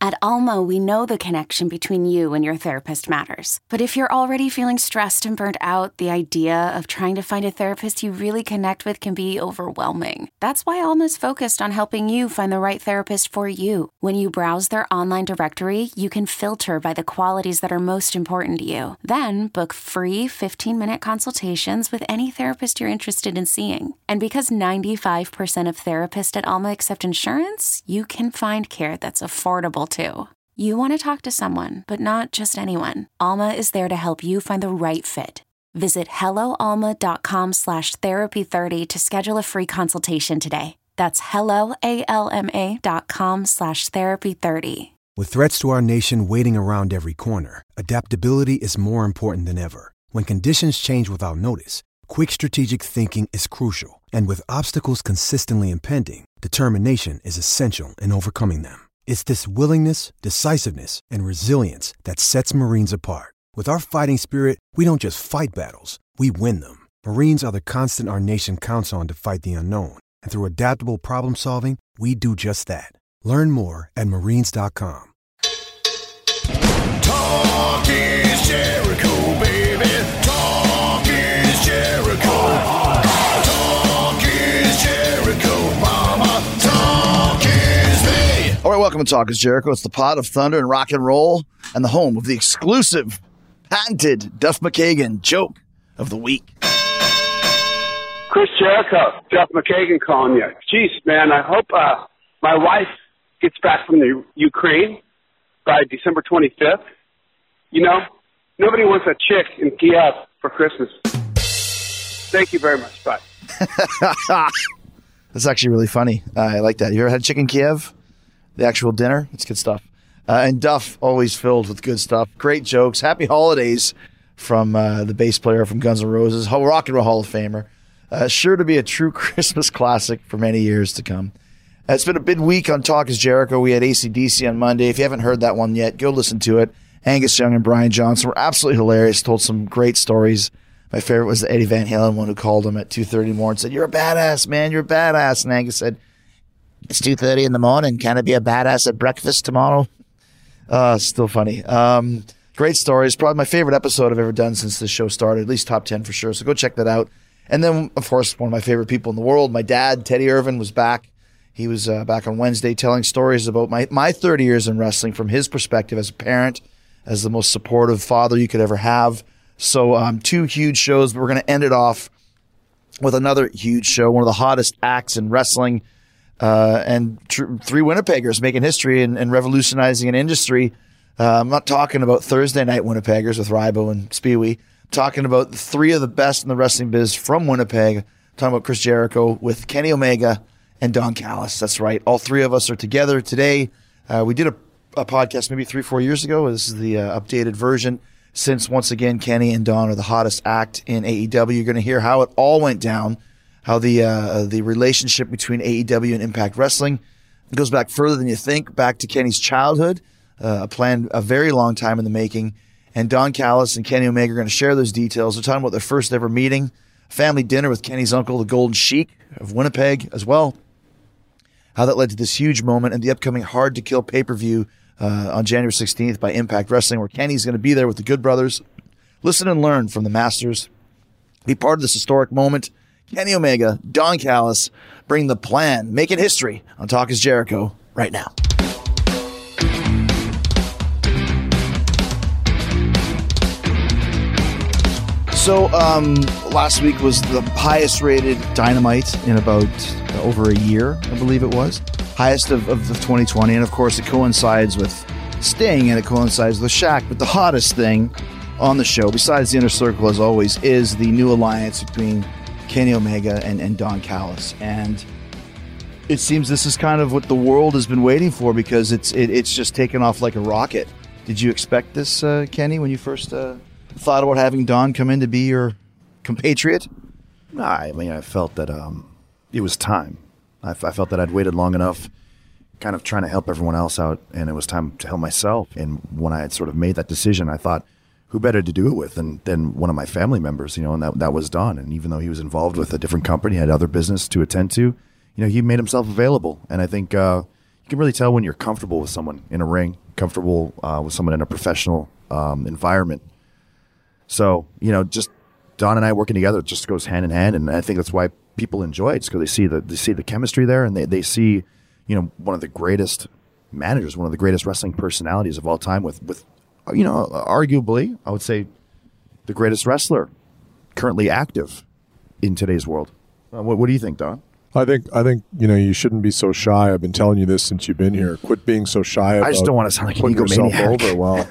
At Alma, we know the connection between you and your therapist matters. But if you're already feeling stressed and burnt out, the idea of trying to find a therapist you really connect with can be overwhelming. That's why Alma's focused on helping you find the right therapist for you. When you browse their online directory, you can filter by the qualities that are most important to you. Then book free 15-minute consultations with any therapist you're interested in seeing. And because 95% of therapists at Alma accept insurance, you can find care that's affordable too. You want to talk to someone, but not just anyone. Alma is there to help you find the right fit. Visit helloalma.com/therapy30 to schedule a free consultation today. That's helloalma.com/therapy30. With threats to our nation waiting around every corner, adaptability is more important than ever. When conditions change without notice, quick strategic thinking is crucial. And with obstacles consistently impending, determination is essential in overcoming them. It's this willingness, decisiveness, and resilience that sets Marines apart. With our fighting spirit, we don't just fight battles, we win them. Marines are the constant our nation counts on to fight the unknown. And through adaptable problem solving, we do just that. Learn more at Marines.com. Talk is Jericho, baby. Talk is Jericho. Talk is Jericho, mama. Talk is me. All right, welcome to Talk is Jericho. It's the pot of thunder and rock and roll and the home of the exclusive, patented Duff McKagan joke of the week. Chris Jericho, Duff McKagan calling you. Jeez, man, I hope my wife gets back from the Ukraine by December 25th. You know, nobody wants a chick in Kiev for Christmas. Thank you very much. Bye. That's actually really funny. I like that. You ever had chicken Kiev? The actual dinner? It's good stuff. And Duff, always filled with good stuff. Great jokes. Happy holidays from the bass player from Guns N' Roses, Rock and Roll Hall of Famer. Sure to be a true Christmas classic for many years to come. It's been a big week on Talk is Jericho. We had AC/DC on Monday. If you haven't heard that one yet, go listen to it. Angus Young and Brian Johnson were absolutely hilarious, told some great stories. My favorite was the Eddie Van Halen one who called him at 2:30 in the morning and said, "You're a badass, man. You're a badass." And Angus said, "It's 2:30 in the morning. Can I be a badass at breakfast tomorrow?" Still funny. Great stories. Probably my favorite episode I've ever done since this show started, at least top 10 for sure. So go check that out. And then, of course, one of my favorite people in the world, my dad, Teddy Irvin, was back. He was back on Wednesday telling stories about my 30 years in wrestling from his perspective as a parent, as the most supportive father you could ever have. So 2 huge shows, but we're going to end it off with another huge show, one of the hottest acts in wrestling, and 3 Winnipeggers making history and revolutionizing an industry. I'm not talking about Thursday night Winnipeggers with Rybo and Speewee. I'm talking about 3 of the best in the wrestling biz from Winnipeg. I'm talking about Chris Jericho with Kenny Omega and Don Callis. That's right. All 3 of us are together today. We did a podcast maybe 3-4 years ago. This is the updated version. Since, once again, Kenny and Don are the hottest act in AEW. You're going to hear how it all went down, how the relationship between AEW and Impact Wrestling goes back further than you think, back to Kenny's childhood, a very long time in the making. And Don Callis and Kenny Omega are going to share those details. They're talking about their first ever meeting, family dinner with Kenny's uncle, the Golden Sheik of Winnipeg as well. How that led to this huge moment and the upcoming Hard to Kill pay-per-view on January 16th by Impact Wrestling, where Kenny's going to be there with the Good Brothers. Listen and learn from the masters. Be part of this historic moment. Kenny Omega, Don Callis, bring the plan, making history on Talk is Jericho right now. So last week was the highest rated Dynamite in about over a year, I believe it was. Highest of 2020. And of course it coincides with Sting and it coincides with Shaq. But the hottest thing on the show, besides the Inner Circle as always, is the new alliance between Kenny Omega and Don Callis. And it seems this is kind of what the world has been waiting for, because it's just taken off like a rocket. Did you expect this, Kenny, when you first thought about having Don come in to be your compatriot? I mean, I felt that it was time. I felt that I'd waited long enough, kind of trying to help everyone else out, and it was time to help myself. And when I had sort of made that decision, I thought, who better to do it with than one of my family members, and that was Don. And even though he was involved with a different company, had other business to attend to, he made himself available. And I think, you can really tell when you're comfortable with someone in a ring, comfortable with someone in a professional environment. So, just Don and I working together just goes hand in hand, and I think that's why people enjoy it, just because they see the chemistry there, and they see, one of the greatest managers, one of the greatest wrestling personalities of all time, with arguably, I would say, the greatest wrestler currently active in today's world. What do you think, Don? I think you shouldn't be so shy. I've been telling you this since you've been here. Quit being so shy about I just don't want to sound like an putting yourself egomaniac. over. Well,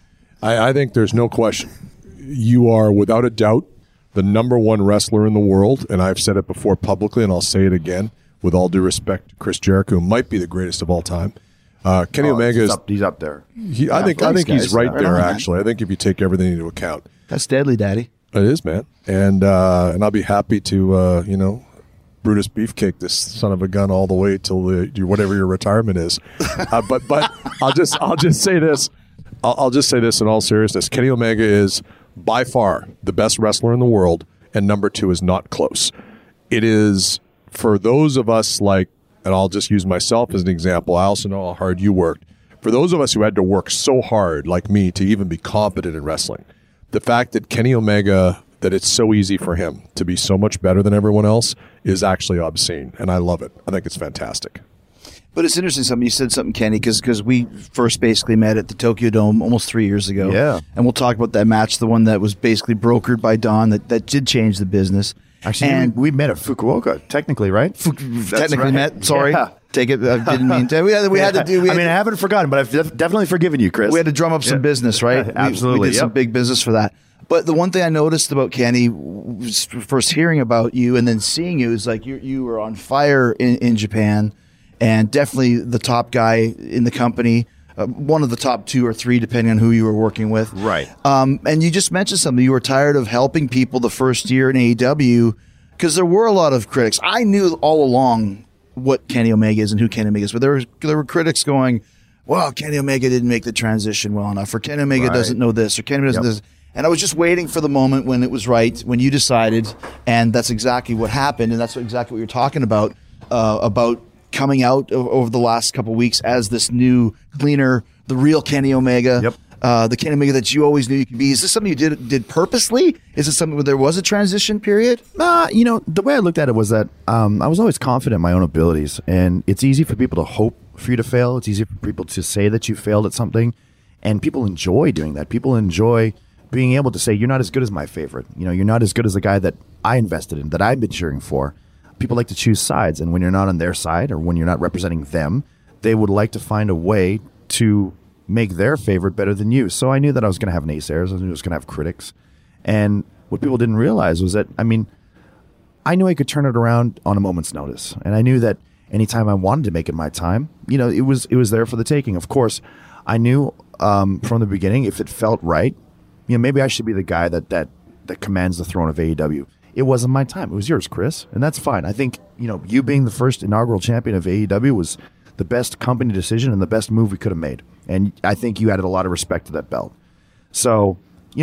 I think there's no question. You are, without a doubt, the number one wrestler in the world, and I've said it before publicly, and I'll say it again, with all due respect to Chris Jericho, who might be the greatest of all time. Kenny Omega he's up there. I think guys. he's right Right there, on, man. actually. I think if you take everything into account. That's deadly, Daddy. It is, man. And I'll be happy to, Brutus Beefcake this son of a gun all the way till whatever your retirement is. But I'll just say this. I'll just say this in all seriousness. Kenny Omega is by far the best wrestler in the world, and number 2 is not close. It is, for those of us and I'll just use myself as an example. I also know how hard you worked. For those of us who had to work so hard, like me, to even be competent in wrestling, the fact that Kenny Omega, that it's so easy for him to be so much better than everyone else is actually obscene, and I love it. I think it's fantastic. But it's interesting you said something, Kenny, because we first basically met at the Tokyo Dome almost 3 years ago. Yeah. And we'll talk about that match, the one that was basically brokered by Don that did change the business. Actually, and we met at Fukuoka, technically, right? technically right. met. Sorry. Yeah. Take it. I didn't mean to. We had to do. I haven't forgotten, but I've definitely forgiven you, Chris. We had to drum up some business, right? Absolutely. We did some Yep. big business for that. But the one thing I noticed about Kenny, was first hearing about you and then seeing you, is like you were on fire in Japan, and definitely the top guy in the company, one of the top 2 or 3, depending on who you were working with. Right. And you just mentioned something. You were tired of helping people the first year in AEW because there were a lot of critics. I knew all along what Kenny Omega is and who Kenny Omega is, but there were critics going, well, Kenny Omega didn't make the transition well enough, or Kenny Omega doesn't know this, or Kenny doesn't do this. And I was just waiting for the moment when it was right, when you decided, and that's exactly what happened, and that's exactly what you're talking about coming out over the last couple of weeks as this new, cleaner, the real Kenny Omega. Yep. The Kenny Omega that you always knew you could be. Is this something you did purposely? Is it something where there was a transition period? The way I looked at it was that I was always confident in my own abilities, and it's easy for people to hope for you to fail. It's easy for people to say that you failed at something, and people enjoy doing that. People enjoy being able to say, you're not as good as my favorite. You're not as good as the guy that I invested in, that I've been cheering for. People like to choose sides, and when you're not on their side or when you're not representing them, they would like to find a way to make their favorite better than you. So I knew that I was going to have naysayers. I knew I was going to have critics. And what people didn't realize was that, I knew I could turn it around on a moment's notice. And I knew that anytime I wanted to make it my time, it was there for the taking. Of course, I knew from the beginning, if it felt right, maybe I should be the guy that commands the throne of AEW. It wasn't my time. It was yours, Chris. And that's fine. I think, you being the first inaugural champion of AEW was the best company decision and the best move we could have made. And I think you added a lot of respect to that belt. So,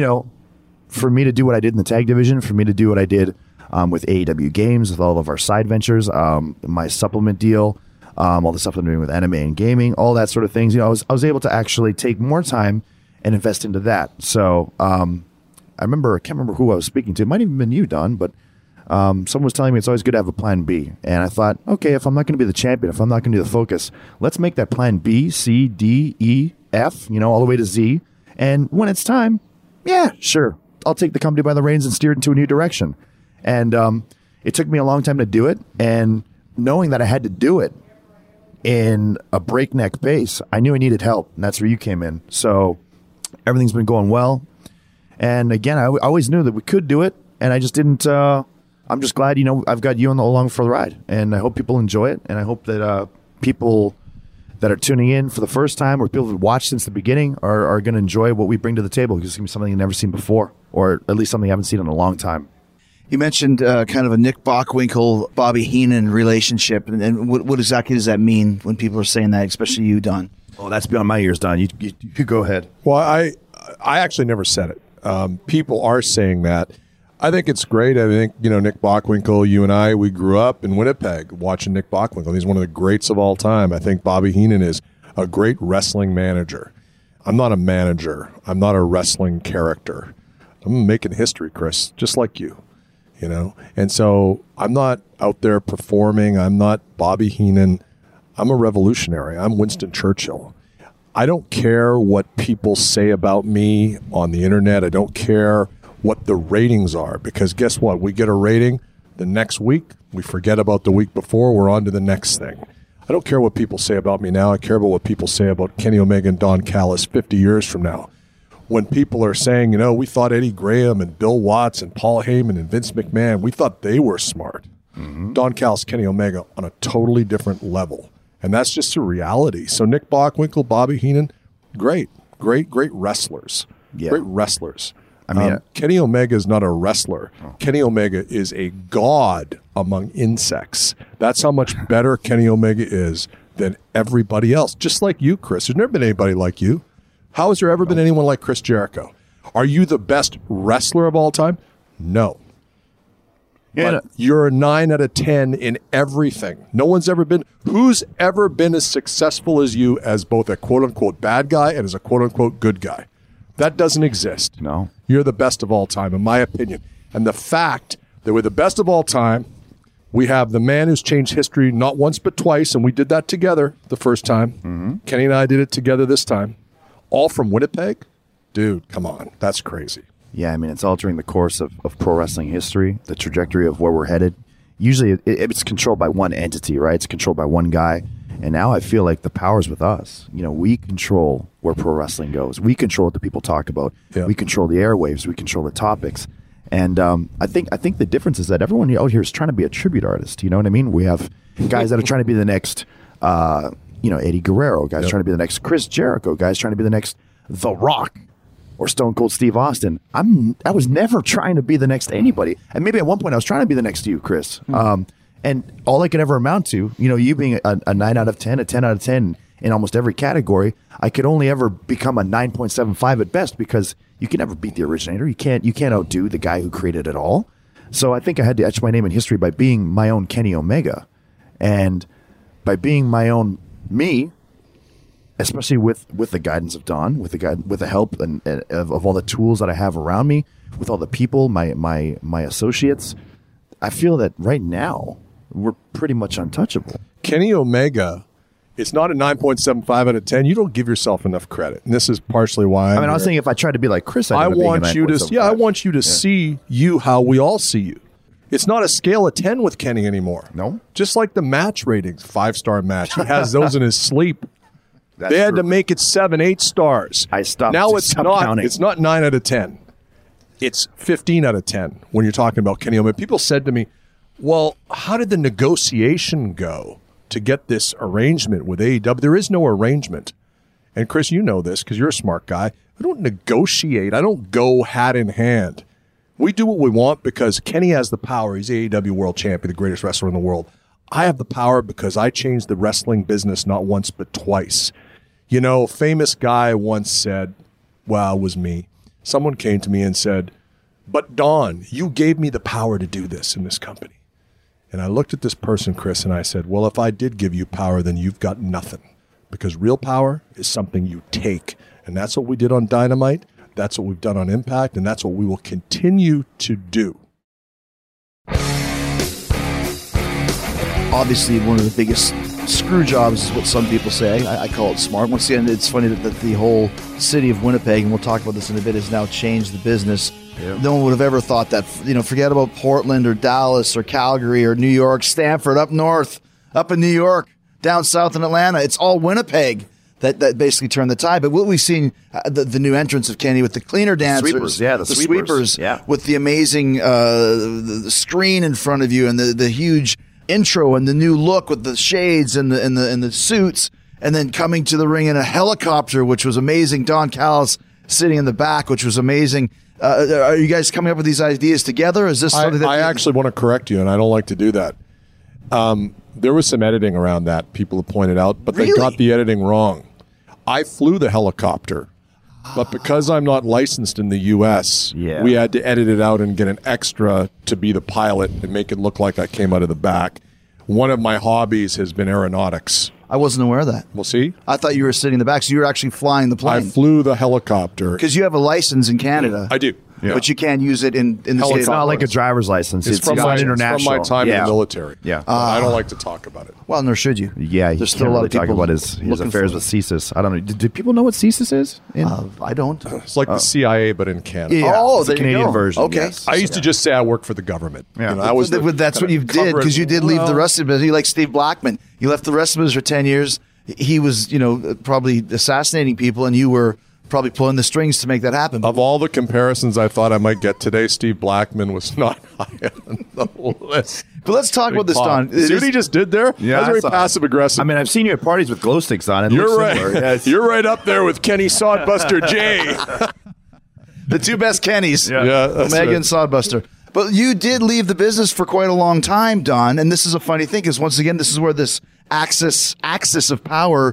for me to do what I did in the tag division, for me to do what I did with AEW Games, with all of our side ventures, my supplement deal, all the stuff I'm doing with anime and gaming, all that sort of things, I was able to actually take more time and invest into that. So I can't remember who I was speaking to. It might have even been you, Don, but someone was telling me it's always good to have a plan B. And I thought, okay, if I'm not going to be the champion, if I'm not going to be the focus, let's make that plan B, C, D, E, F, all the way to Z. And when it's time, yeah, sure, I'll take the company by the reins and steer it into a new direction. And it took me a long time to do it. And knowing that I had to do it in a breakneck pace, I knew I needed help. And that's where you came in. So everything's been going well. And again, I always knew that we could do it. And I just didn't. I'm just glad, I've got you along for the ride. And I hope people enjoy it. And I hope that people that are tuning in for the first time, or people who've watched since the beginning, are going to enjoy what we bring to the table, because it's going to be something you've never seen before, or at least something you haven't seen in a long time. You mentioned kind of a Nick Bockwinkel, Bobby Heenan relationship. And what exactly does that mean when people are saying that, especially you, Don? Oh, that's beyond my ears, Don. You go ahead. Well, I actually never said it. People are saying that. I think it's great. I think, Nick Bockwinkel, you and I, we grew up in Winnipeg watching Nick Bockwinkel. He's one of the greats of all time. I think Bobby Heenan is a great wrestling manager. I'm not a manager. I'm not a wrestling character. I'm making history, Chris, just like you, And so I'm not out there performing. I'm not Bobby Heenan. I'm a revolutionary. I'm Winston Churchill. I don't care what people say about me on the internet. I don't care what the ratings are, because guess what? We get a rating the next week. We forget about the week before. We're on to the next thing. I don't care what people say about me now. I care about what people say about Kenny Omega and Don Callis 50 years from now. When people are saying, we thought Eddie Graham and Bill Watts and Paul Heyman and Vince McMahon, we thought they were smart. Mm-hmm. Don Callis, Kenny Omega on a totally different level. And that's just a reality. So Nick Bockwinkel, Bobby Heenan, great wrestlers. Yeah. Great wrestlers. I mean, Kenny Omega is not a wrestler. Oh. Kenny Omega is a god among insects. That's how much better Kenny Omega is than everybody else. Just like you, Chris. There's never been anybody like you. How has there ever been anyone like Chris Jericho? Are you the best wrestler of all time? No. Yeah, but you're a 9 out of 10 in everything. No one's ever been. Who's ever been as successful as you as both a quote-unquote bad guy and as a quote-unquote good guy? That doesn't exist. No. You're the best of all time, in my opinion. And the fact that we're the best of all time, we have the man who's changed history not once but twice, and we did that together the first time. Mm-hmm. Kenny and I did it together this time. All from Winnipeg? Dude, come on. That's crazy. Yeah, I mean, it's altering the course of pro wrestling history, the trajectory of where we're headed. Usually it's controlled by one entity, right? It's controlled by one guy. And now I feel like the power's with us. We control where pro wrestling goes. We control what the people talk about. Yeah. We control the airwaves. We control the topics. And I think the difference is that everyone out here is trying to be a tribute artist. You know what I mean? We have guys that are trying to be the next, Eddie Guerrero, guys trying to be the next Chris Jericho, guys trying to be the next The Rock or Stone Cold Steve Austin. I was never trying to be the next anybody. And maybe at one point I was trying to be the next you, Chris. And all I could ever amount to, you being a 9 out of 10, a 10 out of 10 in almost every category, I could only ever become a 9.75 at best, because you can never beat the originator. You can't outdo the guy who created it all. So I think I had to etch my name in history by being my own Kenny Omega, and by being my own me, especially with the guidance of Don, with the help and of all the tools that I have around me, with all the people, my associates. I feel that right now we're pretty much untouchable. Kenny Omega, it's not a 9.75 out of 10. You don't give yourself enough credit, and this is partially why. I was thinking if I tried to be like Chris, I want you to see you how we all see you. It's not a scale of 10 with Kenny anymore. No, just like the match ratings, 5-star match. He has those in his sleep. They had to make it 7, 8 stars. I stopped. Now it's not. Counting. It's not 9 out of 10. It's 15 out of 10 when you're talking about Kenny Omega. People said to me, well, how did the negotiation go to get this arrangement with AEW? There is no arrangement. And Chris, you know this because you're a smart guy. I don't negotiate. I don't go hat in hand. We do what we want because Kenny has the power. He's AEW world champion, the greatest wrestler in the world. I have the power because I changed the wrestling business not once but twice. A famous guy once said, well, it was me. Someone came to me and said, but Don, you gave me the power to do this in this company. And I looked at this person, Chris, and I said, well, if I did give you power, then you've got nothing. Because real power is something you take. And that's what we did on Dynamite. That's what we've done on Impact. And that's what we will continue to do. Obviously, one of the biggest screw jobs is what some people say. I call it smart. Once again, it's funny that the whole city of Winnipeg, and we'll talk about this in a bit, has now changed the business. Yeah. No one would have ever thought that, forget about Portland or Dallas or Calgary or New York, Stamford, up north, up in New York, down south in Atlanta. It's all Winnipeg that basically turned the tide. But what we've seen, the new entrance of Kenny with the cleaner dancers. The sweepers. Yeah. With the amazing the screen in front of you and the huge intro and the new look with the shades and the suits, and then coming to the ring in a helicopter, which was amazing. Don Callis sitting in the back, which was amazing. Are you guys coming up with these ideas together? Is this something I actually want to correct you, and I don't like to do that. There was some editing around that, people have pointed out, but They got the editing wrong. I flew the helicopter. But because I'm not licensed in the U.S., Yeah. we had to edit it out and get an extra to be the pilot and make it look like I came out of the back. One of my hobbies has been aeronautics. I wasn't aware of that. We'll see. I thought you were sitting in the back, so you were actually flying the I plane. flew the helicopter. Because you have a license in Canada. I do. Yeah. But you can't use it in the Hell, state It's of not like a Florida. driver's license. It's from my international. From my time in the military. Yeah. But I don't like to talk about it. Well, nor should you. Yeah, There's still a lot of talk people about his looking affairs for with CSIS. I don't know. Do people know what CSIS is? I don't. It's like the CIA, but in Canada. Yeah. Oh, it's the there you Canadian go. version. Okay. Yes. I used to just say I work for the government. Yeah. You know, I was But that's what you did, because you did leave the wrestling business. You like Steve Blackman. You left the wrestling business for 10 years. He was, probably assassinating people, and you were probably pulling the strings to make that happen. Of all the comparisons I thought I might get today, Steve Blackman was not high on the list. But let's talk about this, Don. See what he just did there? Yeah, That's I very saw it. passive aggressive. I mean, I've seen you at parties with glow sticks on. It You're looks right. similar. Yeah, it's- You're right up there with Kenny Sodbuster J. The two best Kennys, Yeah, that's Omega right. and Sodbuster. But you did leave the business for quite a long time, Don. And this is a funny thing, because once again, this is where this axis of power.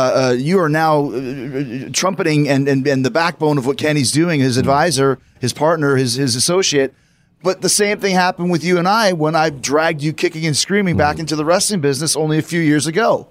You are now trumpeting and the backbone of what Kenny's doing, his advisor, his partner, his associate. But the same thing happened with you and I when I dragged you kicking and screaming back into the wrestling business only a few years ago.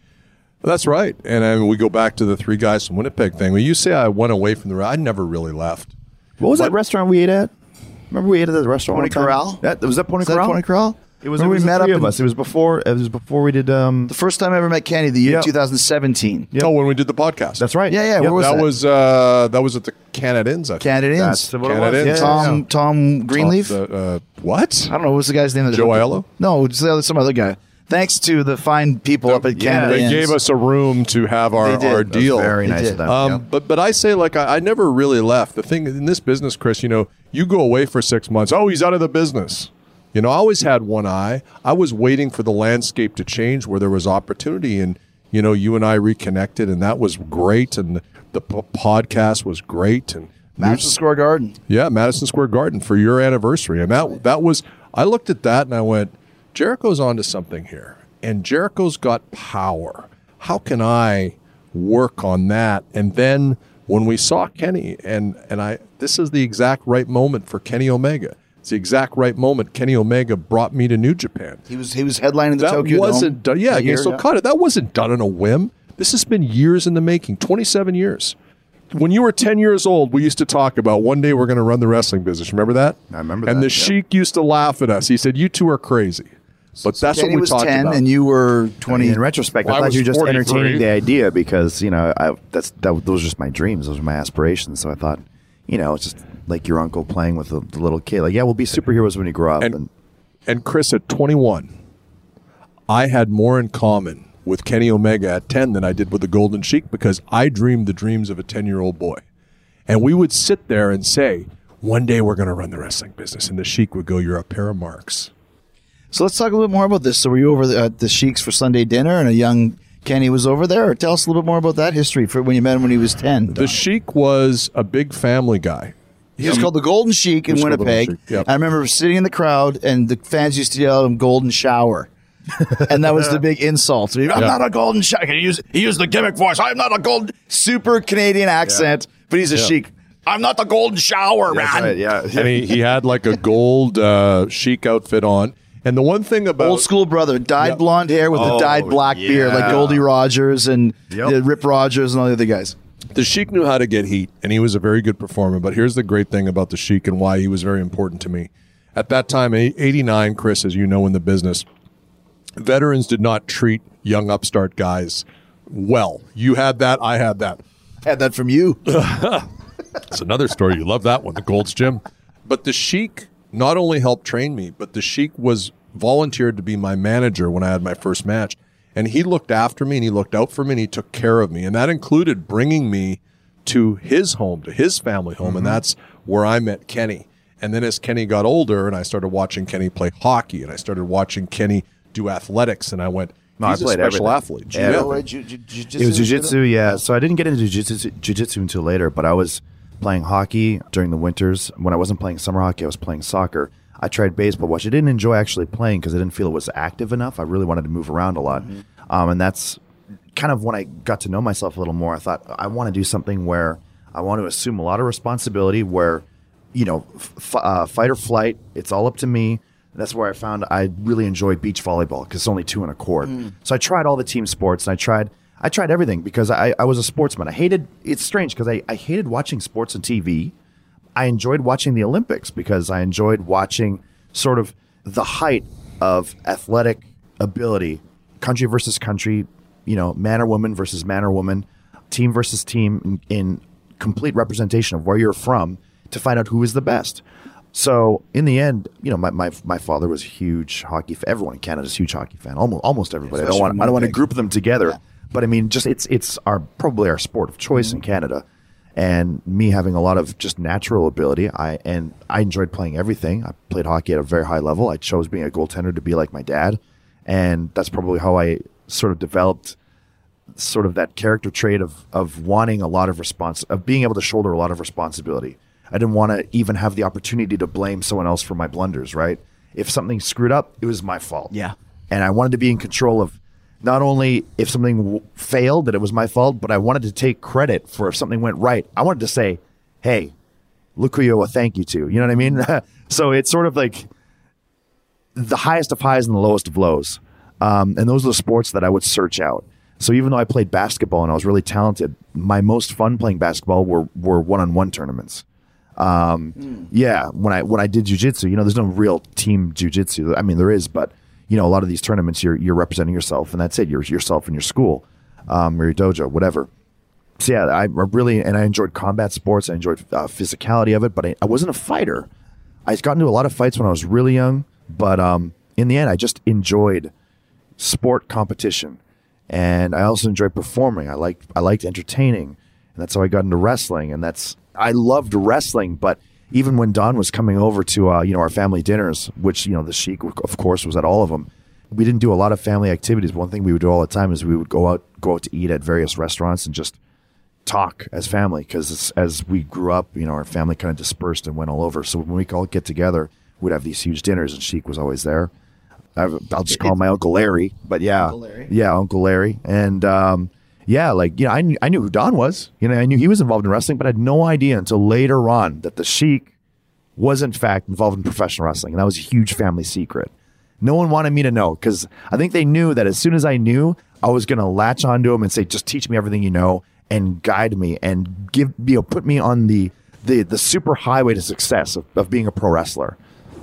That's right. And we go back to the three guys from Winnipeg thing. When you say I went away from I never really left. What was that restaurant we ate at? Remember we ate at the restaurant? Pony one time? Corral? Was that Pony Is that Corral? Pony Corral? It was. Remember It was we met the three up of in- us. It was before. It was before we did. The first time I ever met Kenny, the year Yep. 2017. Oh, when we did the podcast. That's right. Yeah, yeah. Where was that? That was at the Canadians. I think. Canadians. That's what it was. Canadians. Yeah. Tom Greenleaf. What? I don't know. What was the guy's name? Joe Aiello? No, it's some other guy. Thanks to the fine people up at Yeah, Canada. They gave us a room to have our They did. deal. Very They nice did. of them. Yeah. But I say, like, I never really left. The thing in this business, Chris, you go away for 6 months. Oh, he's out of the business. I always had one eye. I was waiting for the landscape to change where there was opportunity. And, you and I reconnected, and that was great. And the podcast was great. And Madison Square Garden. yeah, Madison Square Garden for your anniversary. And that was, I looked at that and I went, Jericho's onto something here. And Jericho's got power. How can I work on that? And then when we saw Kenny, and this is the exact right moment for Kenny Omega. It's the exact right moment. Kenny Omega brought me to New Japan. He was headlining the That Tokyo wasn't Dome. done. Yeah, that year, against Okada. That wasn't done on a whim. This has been years in the making. 27 years. When you were 10 years old, we used to talk about one day we're going to run the wrestling business. Remember that? I remember and that, the yeah. Sheik used to laugh at us. He said, "You two are crazy." But that's Kenny what we was talked 10 about. and you were 20. In retrospect, Well, I I thought was you were just 43. entertaining the idea because those were just my dreams, those were my aspirations. So I thought, it's just like your uncle playing with the little kid. Like, yeah, we'll be superheroes when you grow up. And Chris, at 21, I had more in common with Kenny Omega at 10 than I did with the Golden Sheik because I dreamed the dreams of a 10-year-old boy. And we would sit there and say, one day we're going to run the wrestling business. And the Sheik would go, "You're a pair of marks." So let's talk a little bit more about this. So were you over at the Sheik's for Sunday dinner and a young Kenny was over there? Or tell us a little bit more about that history for when you met him when he was 10. The Sheik was a big family guy. He was called the Golden Sheik in He was called the Winnipeg. Golden Sheik, yep. I remember sitting in the crowd and the fans used to yell at him, "Golden Shower." And that was the big insult. I'm not a golden shower. He used the gimmick voice. I'm not a golden, super Canadian accent, but he's a Sheik. I'm not the Golden Shower, man. That's right, yeah. And he had like a gold Sheik outfit on. And the one thing about Old school brother, dyed blonde hair with a dyed black beard, like Goldie Rogers and Rip Rogers and all the other guys. the Sheik knew how to get heat, and he was a very good performer. But here's the great thing about the Sheik and why he was very important to me. At that time, 89, Chris, as you know in the business, veterans did not treat young upstart guys well. You had that, I had that. Had that from you. It's another story. You love that one, the Gold's Gym. But the Sheik not only helped train me, but the Sheik was volunteered to be my manager when I had my first match. And he looked after me and he looked out for me and he took care of me. And that included bringing me to his home, to his family home. And that's where I met Kenny. And then as Kenny got older and I started watching Kenny play hockey and I started watching Kenny do athletics, and I went, he's a special athlete. Yeah. Yeah. It was jiu-jitsu, yeah. So I didn't get into jiu-jitsu until later, but I was playing hockey during the winters. When I wasn't playing summer hockey, I was playing soccer. I tried baseball, which I didn't enjoy actually playing because I didn't feel it was active enough. I really wanted to move around a lot. And that's kind of when I got to know myself a little more. I thought, I want to do something where I want to assume a lot of responsibility where, fight or flight, it's all up to me. That's where I found I really enjoyed beach volleyball because it's only 2 on a court. So I tried all the team sports, and I tried everything because I was a sportsman. It's strange because I hated watching sports on TV. I enjoyed watching the Olympics because I enjoyed watching sort of the height of athletic ability, country versus country, man or woman versus man or woman, team versus team in complete representation of where you're from to find out who is the best. So in the end, my father was a huge hockey fan. Everyone in Canada is a huge hockey fan. Almost everybody. I don't want to group them together, yeah. But I mean, just it's probably our sport of choice in Canada. And me having a lot of just natural ability, I enjoyed playing everything. I played hockey at a very high level. I chose being a goaltender to be like my dad, and that's probably how I sort of developed sort of that character trait of wanting a lot of of being able to shoulder a lot of responsibility. I didn't want to even have the opportunity to blame someone else for my blunders, right? If something screwed up, it was my fault. Yeah. And I wanted to be in control of not only if something failed, that it was my fault, but I wanted to take credit for if something went right. I wanted to say, hey, look who you owe a thank you to. You know what I mean? So it's sort of like the highest of highs and the lowest of lows. And those are the sports that I would search out. So even though I played basketball and I was really talented, my most fun playing basketball were one-on-one tournaments. Yeah, when I did jiu-jitsu, there's no real team jiu-jitsu. I mean, there is, but a lot of these tournaments, you're representing yourself, and that's it. You're yourself in your school, or your dojo, whatever. So yeah, I enjoyed combat sports. I enjoyed physicality of it, but I wasn't a fighter. I got into a lot of fights when I was really young, but in the end, I just enjoyed sport competition, and I also enjoyed performing. I liked entertaining, and that's how I got into wrestling. And I loved wrestling, but even when Don was coming over to our family dinners, which the Sheik of course was at all of them, we didn't do a lot of family activities. One thing we would do all the time is we would go out to eat at various restaurants and just talk as family, because as we grew up, our family kind of dispersed and went all over. So when we all get together, we'd have these huge dinners, and Sheik was always there. I'll just call him my Uncle Larry, but yeah, Uncle Larry, and I knew who Don was. I knew he was involved in wrestling, but I had no idea until later on that the Sheik was in fact involved in professional wrestling, and that was a huge family secret. No one wanted me to know, because I think they knew that as soon as I knew, I was going to latch onto him and say, just teach me everything you know and guide me and put me on the super highway to success of being a pro wrestler.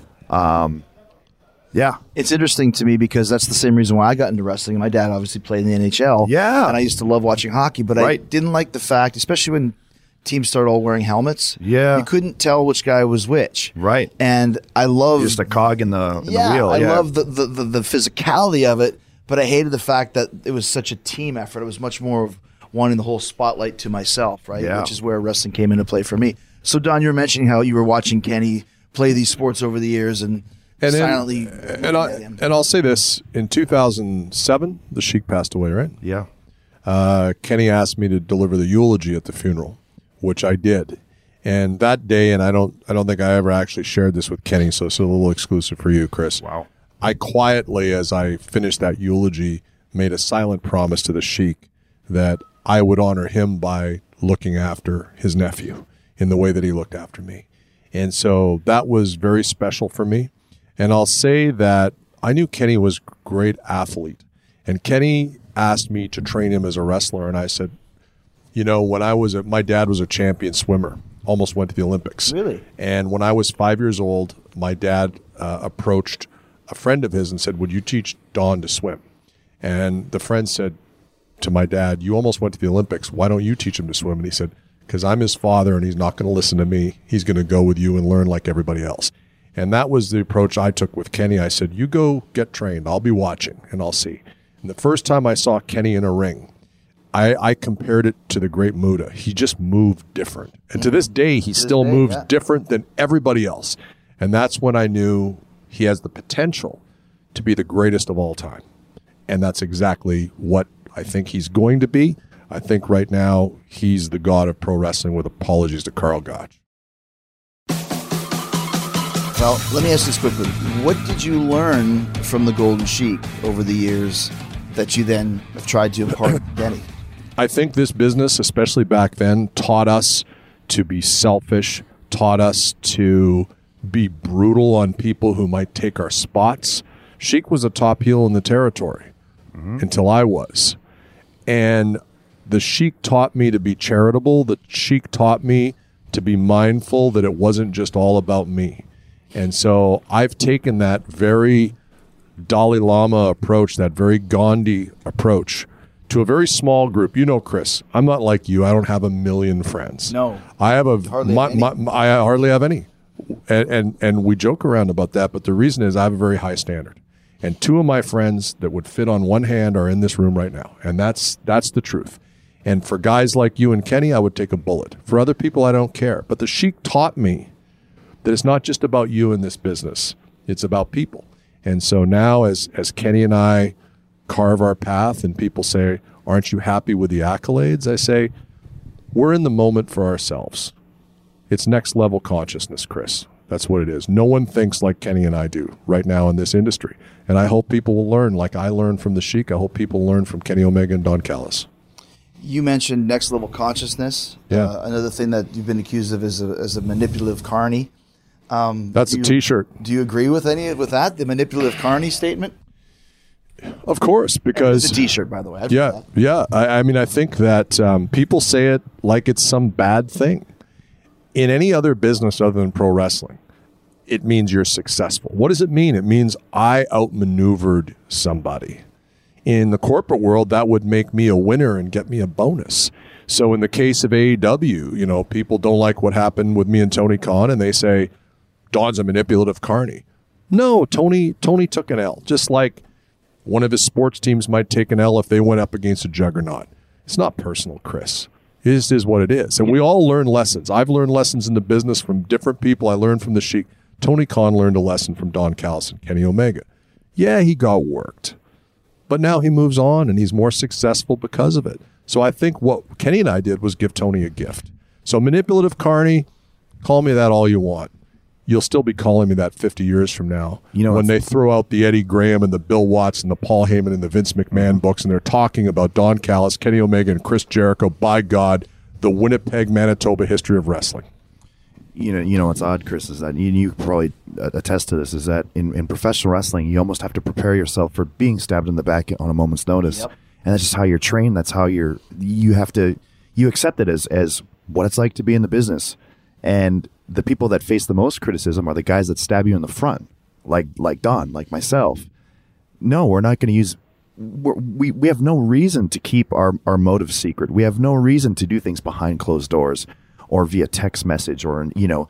Yeah. It's interesting to me because that's the same reason why I got into wrestling. My dad obviously played in the NHL. Yeah. And I used to love watching hockey, but I didn't like the fact, especially when teams started all wearing helmets. Yeah. You couldn't tell which guy was which. Right. And I love just a cog in the wheel. I love the physicality of it, but I hated the fact that it was such a team effort. It was much more of wanting the whole spotlight to myself, right? Yeah. Which is where wrestling came into play for me. So Don, you were mentioning how you were watching Kenny play these sports over the years and silently. And I'll say this: in 2007, the Sheik passed away, right? Yeah. Kenny asked me to deliver the eulogy at the funeral, which I did. And that day, and I don't think I ever actually shared this with Kenny, so it's a little exclusive for you, Chris. Wow. I quietly, as I finished that eulogy, made a silent promise to the Sheik that I would honor him by looking after his nephew in the way that he looked after me. And so that was very special for me. And I'll say that I knew Kenny was a great athlete. And Kenny asked me to train him as a wrestler. And I said, when my dad was a champion swimmer, almost went to the Olympics. Really? And when I was 5 years old, my dad approached a friend of his and said, would you teach Don to swim? And the friend said to my dad, you almost went to the Olympics. Why don't you teach him to swim? And he said, because I'm his father and he's not going to listen to me. He's going to go with you and learn like everybody else. And that was the approach I took with Kenny. I said, you go get trained. I'll be watching and I'll see. And the first time I saw Kenny in a ring, I compared it to the great Muta. He just moved different. And to this day, he still moves different than everybody else. And that's when I knew he has the potential to be the greatest of all time. And that's exactly what I think he's going to be. I think right now he's the god of pro wrestling, with apologies to Karl Gotch. Well, let me ask this quickly. What did you learn from the Golden Sheik over the years that you then have tried to impart to Kenny? I think this business, especially back then, taught us to be selfish, taught us to be brutal on people who might take our spots. Sheik was a top heel in the territory until I was. And the Sheik taught me to be charitable. The Sheik taught me to be mindful that it wasn't just all about me. And so I've taken that very Dalai Lama approach, that very Gandhi approach, to a very small group. You know, Chris, I'm not like you. I don't have a million friends. No. I have I hardly have any. And we joke around about that, but the reason is I have a very high standard. And two of my friends that would fit on one hand are in this room right now. And that's the truth. And for guys like you and Kenny, I would take a bullet. For other people, I don't care. But the Sheik taught me that it's not just about you in this business. It's about people. And so now as Kenny and I carve our path and people say, aren't you happy with the accolades? I say, we're in the moment for ourselves. It's next level consciousness, Chris. That's what it is. No one thinks like Kenny and I do right now in this industry. And I hope people will learn like I learned from the Sheik. I hope people learn from Kenny Omega and Don Callis. You mentioned next level consciousness. Yeah. Another thing that you've been accused of is a manipulative carny. That's a T-shirt. Do you agree with with that? The manipulative carny statement? Of course, because it's a T-shirt, by the way. Yeah. I mean, I think that people say it like it's some bad thing. In any other business other than pro wrestling, it means you're successful. What does it mean? It means I outmaneuvered somebody. In the corporate world, that would make me a winner and get me a bonus. So in the case of AEW, people don't like what happened with me and Tony Khan, and they say, Don's a manipulative carny. No, Tony took an L, just like one of his sports teams might take an L if they went up against a juggernaut. It's not personal, Chris. It just is what it is. And we all learn lessons. I've learned lessons in the business from different people. I learned from the Sheik. Tony Khan learned a lesson from Don Callis and Kenny Omega. Yeah, he got worked. But now he moves on and he's more successful because of it. So I think what Kenny and I did was give Tony a gift. So manipulative carny, call me that all you want. You'll still be calling me that 50 years from now. When they throw out the Eddie Graham and the Bill Watts and the Paul Heyman and the Vince McMahon books and they're talking about Don Callis, Kenny Omega, and Chris Jericho, by God, the Winnipeg, Manitoba history of wrestling. You know what's odd, Chris, is that you probably attest to this, is that in professional wrestling, you almost have to prepare yourself for being stabbed in the back on a moment's notice. Yep. And that's just how you're trained. That's how you accept it as what it's like to be in the business. And the people that face the most criticism are the guys that stab you in the front, like Don, like myself. No, we're not going to use. We have no reason to keep our motive secret. We have no reason to do things behind closed doors, or via text message, or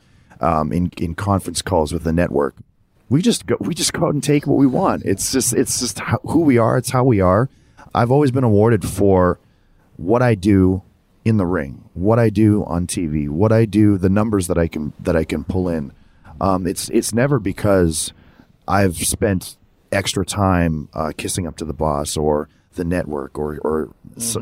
in conference calls with the network. We just go out and take what we want. It's just who we are. It's how we are. I've always been awarded for what I do in the ring, what I do on TV, what I do, the numbers that I can pull in. It's never because I've spent extra time kissing up to the boss or the network or so,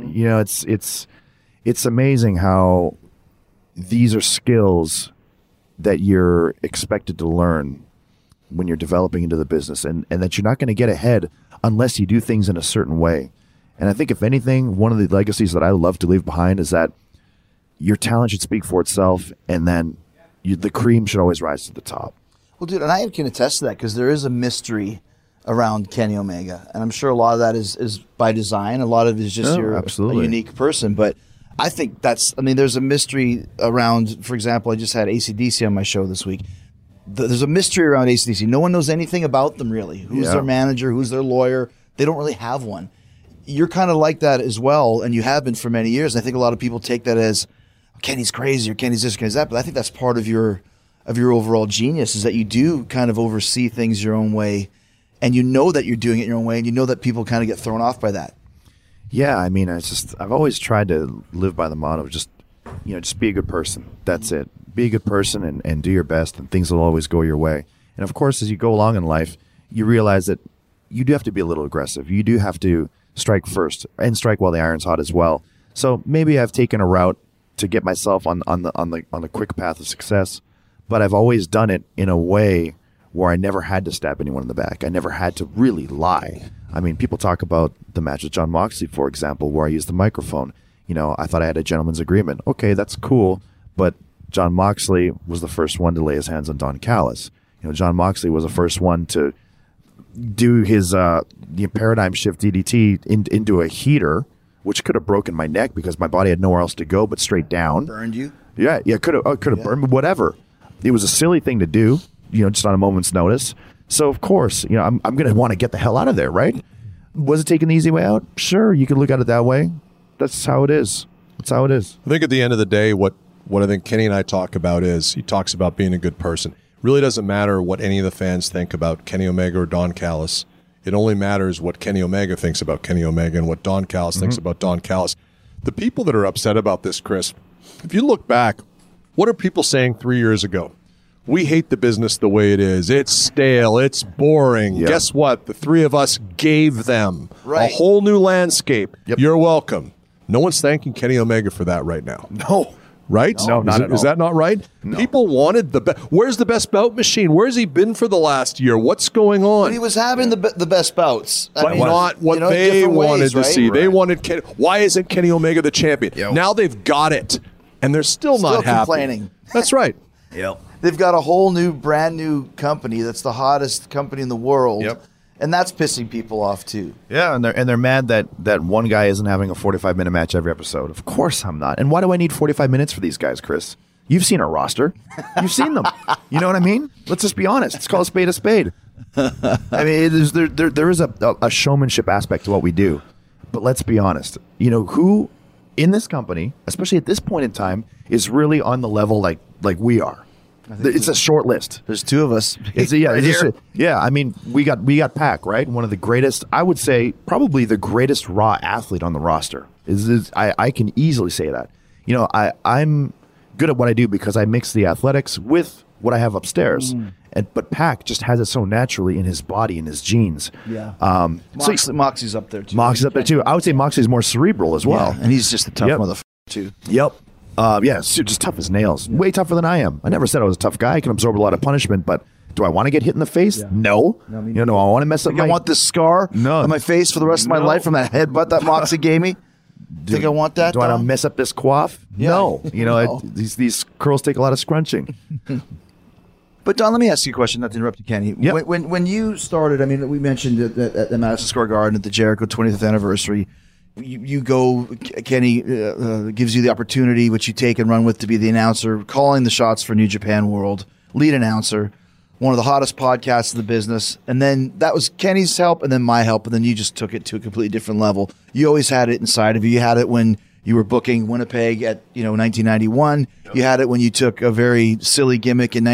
it's amazing how these are skills that you're expected to learn when you're developing into the business, and that you're not going to get ahead unless you do things in a certain way. And I think, if anything, one of the legacies that I love to leave behind is that your talent should speak for itself, and then the cream should always rise to the top. Well, dude, and I can attest to that because there is a mystery around Kenny Omega, and I'm sure a lot of that is by design. A lot of it is just you're a unique person, but I think there's a mystery around, for example, I just had AC/DC on my show this week. There's a mystery around AC/DC. No one knows anything about them, really. Who's their manager? Who's their lawyer? They don't really have one. You're kind of like that as well, and you have been for many years. And I think a lot of people take that as, Kenny's crazy or Kenny's this, Kenny's that. But I think that's part of your overall genius, is that you do kind of oversee things your own way, and you know that you're doing it your own way, and you know that people kind of get thrown off by that. Yeah, I mean, I've always tried to live by the motto of just be a good person. That's it. Be a good person and do your best, and things will always go your way. And of course, as you go along in life, you realize that you do have to be a little aggressive. You do have to strike first and strike while the iron's hot as well. So maybe I've taken a route to get myself on the quick path of success, but I've always done it in a way where I never had to stab anyone in the back. I never had to really lie. I mean, people talk about the match with Jon Moxley, for example, where I used the microphone. I thought I had a gentleman's agreement. Okay, that's cool, but John Moxley was the first one to lay his hands on Don Callis. John Moxley was the first one to do his the paradigm shift DDT into a heater, which could have broken my neck because my body had nowhere else to go but straight down. Burned you? Yeah, could have burned me, whatever. It was a silly thing to do, just on a moment's notice. So of course, I'm going to want to get the hell out of there, right? Was it taking the easy way out? Sure, you could look at it that way. That's how it is. That's how it is. I think at the end of the day, what I think Kenny and I talk about is he talks about being a good person. Really doesn't matter what any of the fans think about Kenny Omega or Don Callis. It only matters what Kenny Omega thinks about Kenny Omega and what Don Callis thinks about Don Callis. The people that are upset about this, Chris, if you look back, what are people saying 3 years ago? We hate the business the way it is. It's stale. It's boring. Yep. Guess what? The three of us gave them Right. a whole new landscape. Yep. You're welcome. No one's thanking Kenny Omega for that right now. No. Right? No, not at Is all. that not right? No. People wanted the best. Where's the best bout machine? Where's he been for the last year? What's going on? But he was having the best bouts. But not what they different wanted ways, to right? see. They wanted Kenny. Why isn't Kenny Omega the champion? Yep. Now they've got it, and they're still not happy. complaining. That's right. Yep. They've got a whole new, brand new company that's the hottest company in the world. Yep. And that's pissing people off too. Yeah, and they're mad that one guy isn't having a 45-minute match every episode. Of course I'm not. And why do I need 45 minutes for these guys, Chris? You've seen our roster. You've seen them. You know what I mean? Let's just be honest. Let's call a spade a spade. I mean, there is a showmanship aspect to what we do. But let's be honest. Who in this company, especially at this point in time, is really on the level like we are? It's a short list. There's two of us. I mean, we got Pac, right? One of the greatest, I would say, probably the greatest Raw athlete on the roster. I can easily say that. I'm good at what I do because I mix the athletics with what I have upstairs. But Pac just has it so naturally in his body, in his genes. Yeah. Moxie's up there too. Moxie's up there too. I would say Moxie's more cerebral as well. Yeah, and he's just a tough Yep. motherfucker too. Yep. Just tough as nails. Way tougher than I am. I never said I was a tough guy. I can absorb a lot of punishment, but do I want to get hit in the face? No. I want to mess up I want this scar No. on my face for the rest of my No. life from that headbutt that Moxie gave me. Think I want that? Do I want Dom? to mess up this coif? Yeah. No. No. These curls take a lot of scrunching. But Don, let me ask you a question, not to interrupt you, Kenny. Yep. When you started, I mean, we mentioned at the Madison Square Garden at the Jericho 20th anniversary, you go, Kenny gives you the opportunity, which you take and run with, to be the announcer, calling the shots for New Japan World, lead announcer, one of the hottest podcasts in the business. And then that was Kenny's help and then my help, and then you just took it to a completely different level. You always had it inside of you. You had it when you were booking Winnipeg at 1991. You had it when you took a very silly gimmick in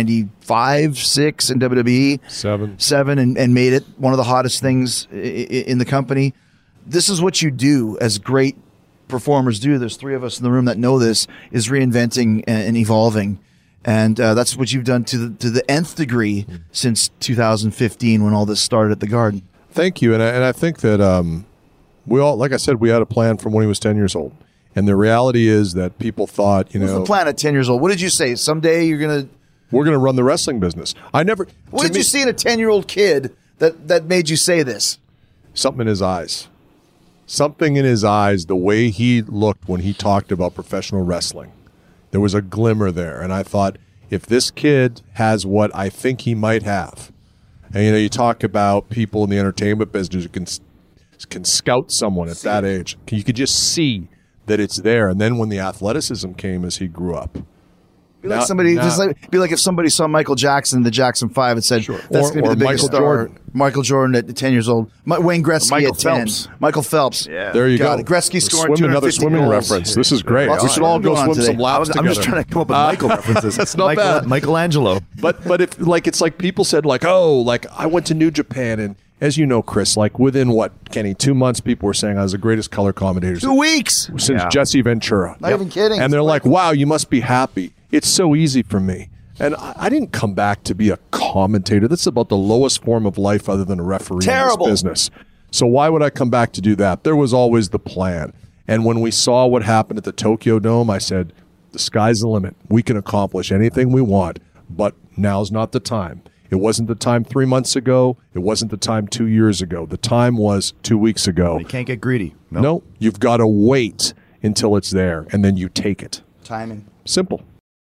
1995, 6 in WWE. 7 and made it one of the hottest things in the company. This is what you do as great performers do. There's three of us in the room that know this, is reinventing and evolving. And that's what you've done to the nth degree since 2015 when all this started at the Garden. Thank you, and I think that we all, like I said, we had a plan from when he was 10 years old, and the reality is that people thought, What's the plan at 10 years old? What did you say? Someday we're going to run the wrestling business. What did you see in a 10-year-old kid that made you say this? Something in his eyes. Something in his eyes, the way he looked when he talked about professional wrestling. There was a glimmer there, and I thought, if this kid has what I think he might have, and you talk about people in the entertainment business who can scout someone at that age, you could just see that it's there. And then when the athleticism came as he grew up, Be like if somebody saw Michael Jackson in the Jackson 5 and said, that's going to be the biggest Michael star. Jordan. Michael Jordan at 10 years old. Wayne Gretzky Michael at 10. Phelps. Michael Phelps. Yeah. there you God, go. Gretzky scoring Another 250 swimming goals. reference. This is great. Lots We of should all go going on swim today. some laps I'm together. just trying to come up with Michael references. That's not bad. Michelangelo. But if it's like people said I went to New Japan, and as you know, Chris, within Kenny, 2 months, people were saying I was the greatest color commentator 2 weeks. since Yeah. Jesse Ventura. Not even kidding. And they're like, wow, you must be happy. It's so easy for me. And I didn't come back to be a commentator. That's about the lowest form of life other than a referee Terrible. in this business. So why would I come back to do that? There was always the plan. And when we saw what happened at the Tokyo Dome, I said, the sky's the limit. We can accomplish anything we want, but now's not the time. It wasn't the time 3 months ago. It wasn't the time 2 years ago. The time was 2 weeks ago. You can't get greedy. No, you've got to wait until it's there, and then you take it. Timing. Simple.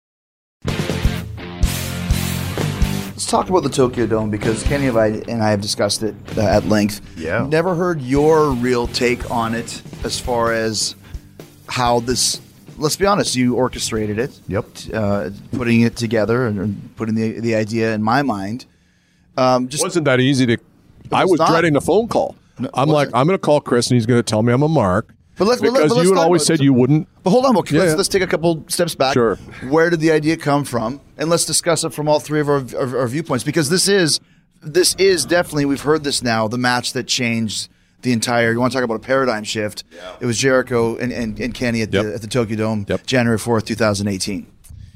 Let's talk about the Tokyo Dome because Kenny and I have discussed it at length. Yeah. Never heard your real take on it as far as how this. Let's be honest, you orchestrated it. Yep. Putting it together and putting the idea in my mind. It wasn't that easy to. I was not. dreading the phone call. I'm like, I'm going to call Chris and he's going to tell me I'm a mark. But because you had always said you wouldn't. But hold on, Yeah. let's take a couple steps back. Sure. Where did the idea come from? And let's discuss it from all three of our viewpoints because this is definitely, we've heard this now, the match that changed the entire. You want to talk about a paradigm shift? Yeah. It was Jericho and Kenny at the Tokyo Dome, January 4th, 2018.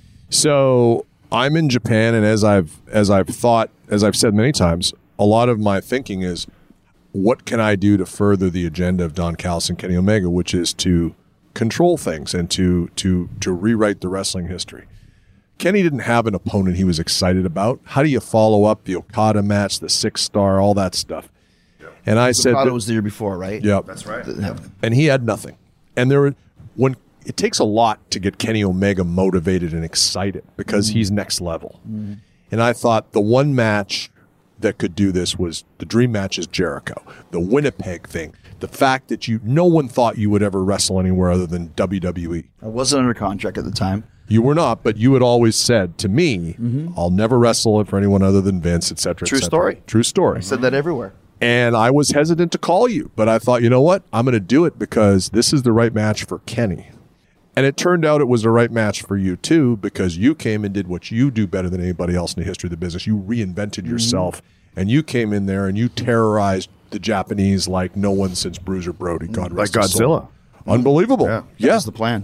So I'm in Japan, and as I've said many times, a lot of my thinking is, what can I do to further the agenda of Don Callis and Kenny Omega, which is to control things and to rewrite the wrestling history. Kenny didn't have an opponent he was excited about. How do you follow up the Okada match, the 6-star, all that stuff? Yep. And I said Okada was the year before, right? Yep. That's right. And he had nothing. And when it takes a lot to get Kenny Omega motivated and excited because he's next level. Mm-hmm. And I thought the one match that could do this was the dream match is Jericho, the Winnipeg thing, the fact that no one thought you would ever wrestle anywhere other than WWE. I wasn't under contract at the time. You were not, but you had always said to me, I'll never wrestle it for anyone other than Vince, et cetera, True et cetera. story. True story. I said that everywhere. And I was hesitant to call you, but I thought, you know what? I'm going to do it because this is the right match for Kenny. And it turned out it was the right match for you, too, because you came and did what you do better than anybody else in the history of the business. You reinvented yourself, and you came in there and you terrorized the Japanese like no one since Bruiser Brody. God rest Like his soul. Godzilla. Unbelievable. Yeah. That was the plan.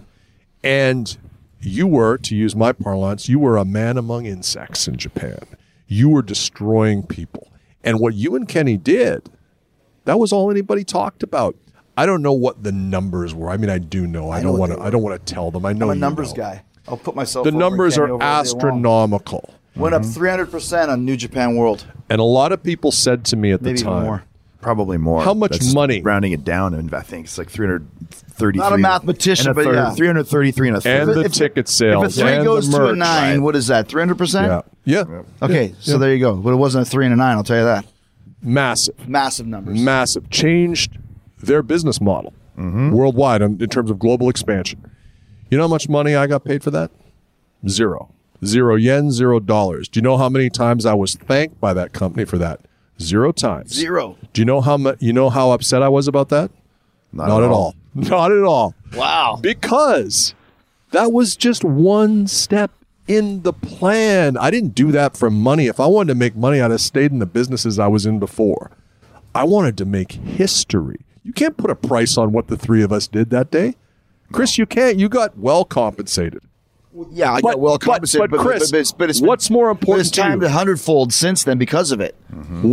And you were, to use my parlance, you were a man among insects in Japan. You were destroying people. And what you and Kenny did, that was all anybody talked about. I don't know what the numbers were. I mean, I do know. I don't want to tell them. I know I'm a you numbers know. guy. I'll put myself. The over numbers Kenny are over all day long. astronomical. Went up 300% on New Japan World. And a lot of people said to me at the Maybe even time, more. Probably more. How much That's money? Rounding it down, and I think it's like 333. Not a mathematician, and a but third, yeah. 333 and a third. and the ticket sales, If a 3 and goes the to a merch. 9, what is that? 300%? Yeah. Okay, so there you go. But it wasn't a 3 and a 9. I'll tell you that. Massive. Massive numbers. Massive. Changed their business model worldwide in terms of global expansion. You know how much money I got paid for that? Zero. 0 yen, $0. Do you know how many times I was thanked by that company for that? 0 times. 0. Do you know how upset I was about that? Not at all. Not at all. Wow. Because that was just one step in the plan. I didn't do that for money. If I wanted to make money, I'd have stayed in the businesses I was in before. I wanted to make history. You can't put a price on what the three of us did that day. Chris, you can't. You got well compensated. Yeah, I But- got well compensated. but Chris, it's what's more but important it's to you? timed 100-fold since then because of it.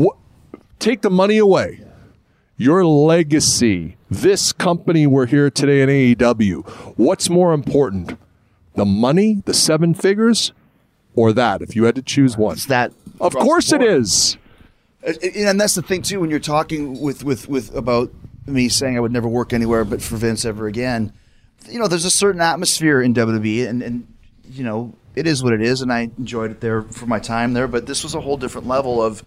Take the money away. Your legacy. This company we're here today in AEW. What's more important? The money, the 7 figures, or that? If you had to choose one. It's that. Of across course the it board. is. And that's the thing too. When you're talking with about me saying I would never work anywhere but for Vince ever again, you know, there's a certain atmosphere in WWE, and you know, it is what it is, and I enjoyed it there for my time there. But this was a whole different level of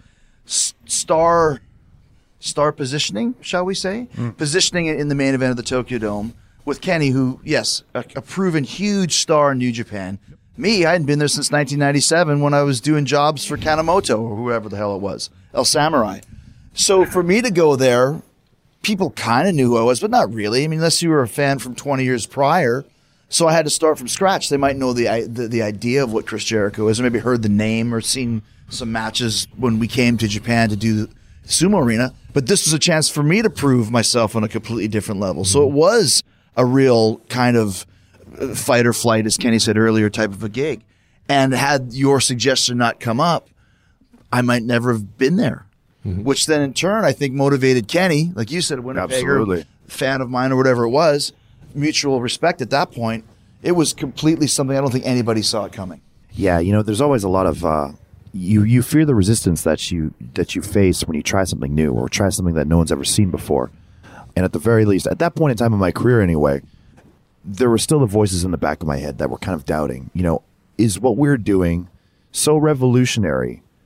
star positioning, shall we say? Positioning it in the main event of the Tokyo Dome with Kenny, who, yes, a proven huge star in New Japan. Me, I hadn't been there since 1997 when I was doing jobs for Kanemoto or whoever the hell it was, El Samurai. So for me to go there, people kind of knew who I was, but not really. I mean, unless you were a fan from 20 years prior. So I had to start from scratch. They might know the idea of what Chris Jericho is, or maybe heard the name or seen some matches when we came to Japan to do the Sumo Arena. But this was a chance for me to prove myself on a completely different level. So it was a real kind of fight or flight, as Kenny said earlier, type of a gig. And had your suggestion not come up, I might never have been there. Which then in turn, I think, motivated Kenny, like you said, Winnipegger, Absolutely. fan of mine or whatever it was, mutual respect at that point. It was completely something I don't think anybody saw it coming. Yeah, you know, there's always a lot of you fear the resistance that you face when you try something new or try something that no one's ever seen before. And at the very least, at that point in time in my career anyway, there were still the voices in the back of my head that were kind of doubting, you know, is what we're doing so revolutionary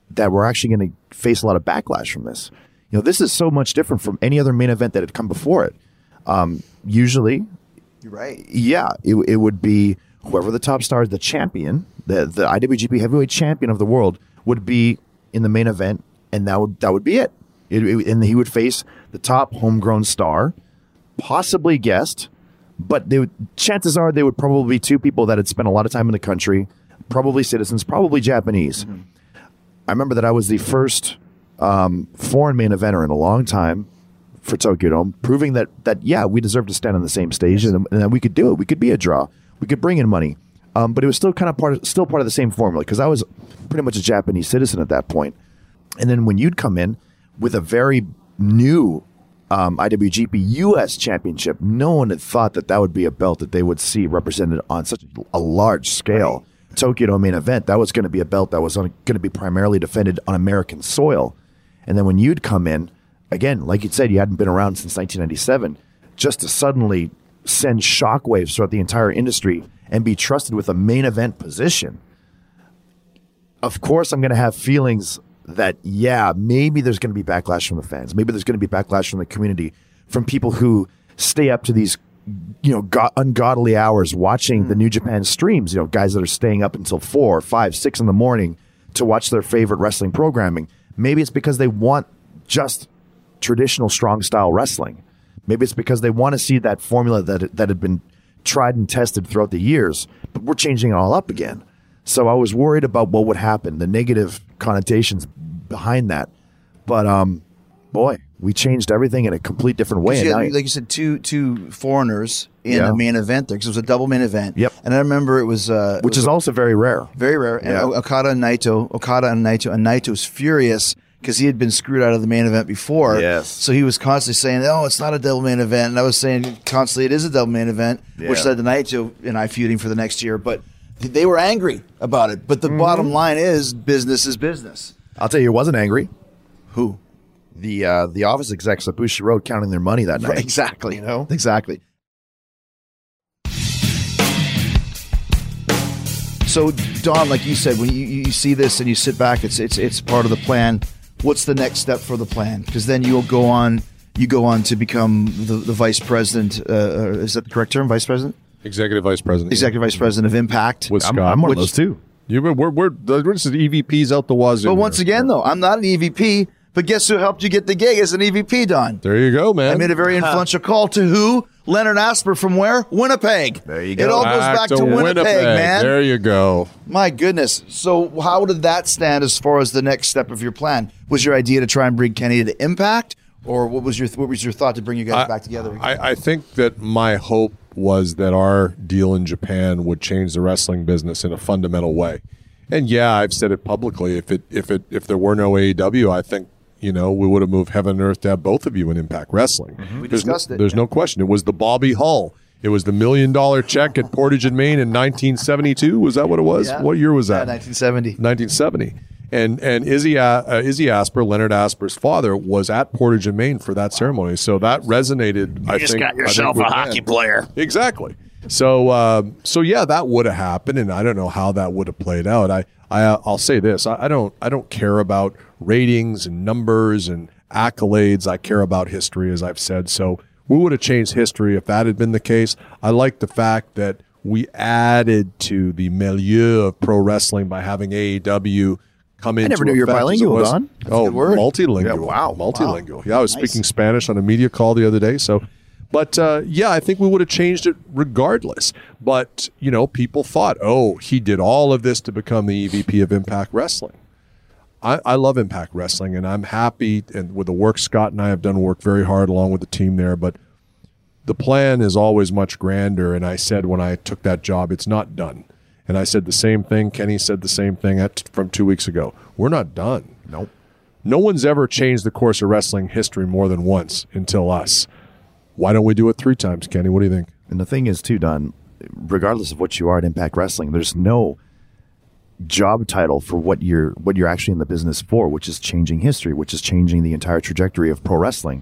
that we're actually going to face a lot of backlash from this. This is so much different from any other main event that had come before it. Usually, You're right. yeah, it would be whoever the top star is, the champion, the IWGP Heavyweight Champion of the world would be in the main event, and that would be it. And he would face the top homegrown star, possibly guest, but chances are they would probably be two people that had spent a lot of time in the country, probably citizens, probably Japanese. Mm-hmm. I remember that I was the first foreign main eventer in a long time for Tokyo Dome, proving that yeah, we deserve to stand on the same stage, and that we could do it. We could be a draw. We could bring in money. But it was still kind of part of the same formula, because I was pretty much a Japanese citizen at that point. And then when you'd come in with a very new IWGP US Championship, no one had thought that would be a belt that they would see represented on such a large scale. Right. Tokyo Dome main event, that was going to be a belt that was going to be primarily defended on American soil. And then when you'd come in, again, like you said, you hadn't been around since 1997, just to suddenly send shockwaves throughout the entire industry and be trusted with a main event position. Of course, I'm going to have feelings that, yeah, maybe there's going to be backlash from the fans. Maybe there's going to be backlash from the community, from people who stay up to these, ungodly hours watching the New Japan streams, guys that are staying up until 4, 5, 6 in the morning to watch their favorite wrestling programming. Maybe it's because they want just traditional strong style wrestling. Maybe it's because they want to see that formula that had been tried and tested throughout the years, but we're changing it all up again. So I was worried about what would happen, the negative connotations behind that. But boy, we changed everything in a complete different way. And like you said, two foreigners in the main event there, because it was a double main event. Yep. And I remember it was which is also very rare. Very rare. And Okada and Naito's furious because he had been screwed out of the main event before. Yes. So he was constantly saying, "Oh, it's not a double main event," and I was saying constantly, "It is a double main event," which led to Naito and I feuding for the next year. But they were angry about it. But the bottom line is business is business. I'll tell you, who wasn't angry. Who? The office execs at Bushi Road counting their money that night. Right, exactly. Exactly. So, Don, like you said, when you see this and you sit back, it's part of the plan. What's the next step for the plan? Because then you go on to become the vice president. Is that the correct term? Vice president? Executive vice president. Executive vice president of Impact. With Scott. I'm one of those too. We're just EVPs out the wazoo. But once again, though, I'm not an EVP. But guess who helped you get the gig as an EVP, Don? There you go, man. I made a very influential call to who? Leonard Asper from where? Winnipeg. There you go. It all goes back to Winnipeg, man. There you go. My goodness. So how did that stand as far as the next step of your plan? Was your idea to try and bring Kenny to Impact? Or what was your thought to bring you guys back together again? I think that my hope was that our deal in Japan would change the wrestling business in a fundamental way. And yeah, I've said it publicly. If there were no AEW, I think we would have moved heaven and earth to have both of you in Impact Wrestling. Mm-hmm. We discussed it. There's no question. It was the Bobby Hull. It was the $1 million check at Portage and Maine in 1972. Was that what it was? Yeah. What year was that? 1970. 1970. And Izzy Asper, Leonard Asper's father, was at Portage and Maine for that ceremony. So that resonated. You just got yourself a hockey player. Exactly. So yeah, that would have happened, and I don't know how that would have played out. I'll say this: I don't care about ratings and numbers and accolades. I care about history, as I've said. So we would have changed history if that had been the case. I like the fact that we added to the milieu of pro wrestling by having AEW come into. I never knew you were bilingual, Don. Oh, multilingual. Yeah, wow. Multilingual. Yeah, I was speaking Spanish on a media call the other day. So, but yeah, I think we would have changed it regardless. But, people thought, oh, he did all of this to become the EVP of Impact Wrestling. I love Impact Wrestling, and I'm happy and with the work Scott and I have done, work very hard along with the team there. But the plan is always much grander. And I said when I took that job, it's not done. And I said the same thing. Kenny said the same thing from 2 weeks ago. We're not done. Nope. No one's ever changed the course of wrestling history more than once until us. Why don't we do it 3 times, Kenny? What do you think? And the thing is, too, Don, regardless of what you are at Impact Wrestling, there's no job title for what you're actually in the business for, which is changing history, which is changing the entire trajectory of pro wrestling.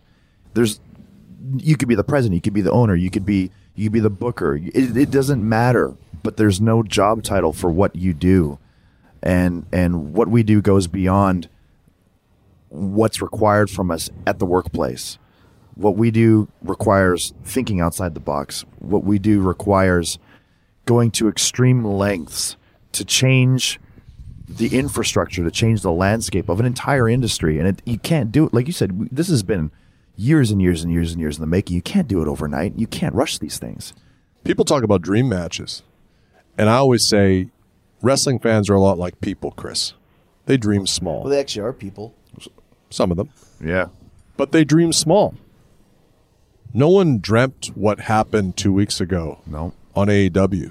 You could be the president, you could be the owner, you could be the booker. It doesn't matter, but there's no job title for what you do. and what we do goes beyond what's required from us at the workplace. What we do requires thinking outside the box. What we do requires going to extreme lengths to change the infrastructure, to change the landscape of an entire industry. And you can't do it. Like you said, this has been years and years and years and years in the making. You can't do it overnight. You can't rush these things. People talk about dream matches. And I always say wrestling fans are a lot like people, Chris. They dream small. Well, they actually are people. Some of them. Yeah. But they dream small. No one dreamt what happened 2 weeks ago on AEW.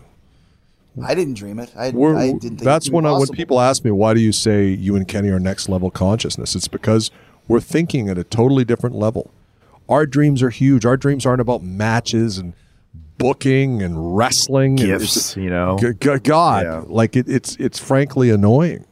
I didn't dream it. I didn't think that's it was when possible. people ask me, why do you say you and Kenny are next level consciousness? It's because we're thinking at a totally different level. Our dreams are huge. Our dreams aren't about matches and booking and wrestling. Gifts, God, yeah. Like it's frankly annoying.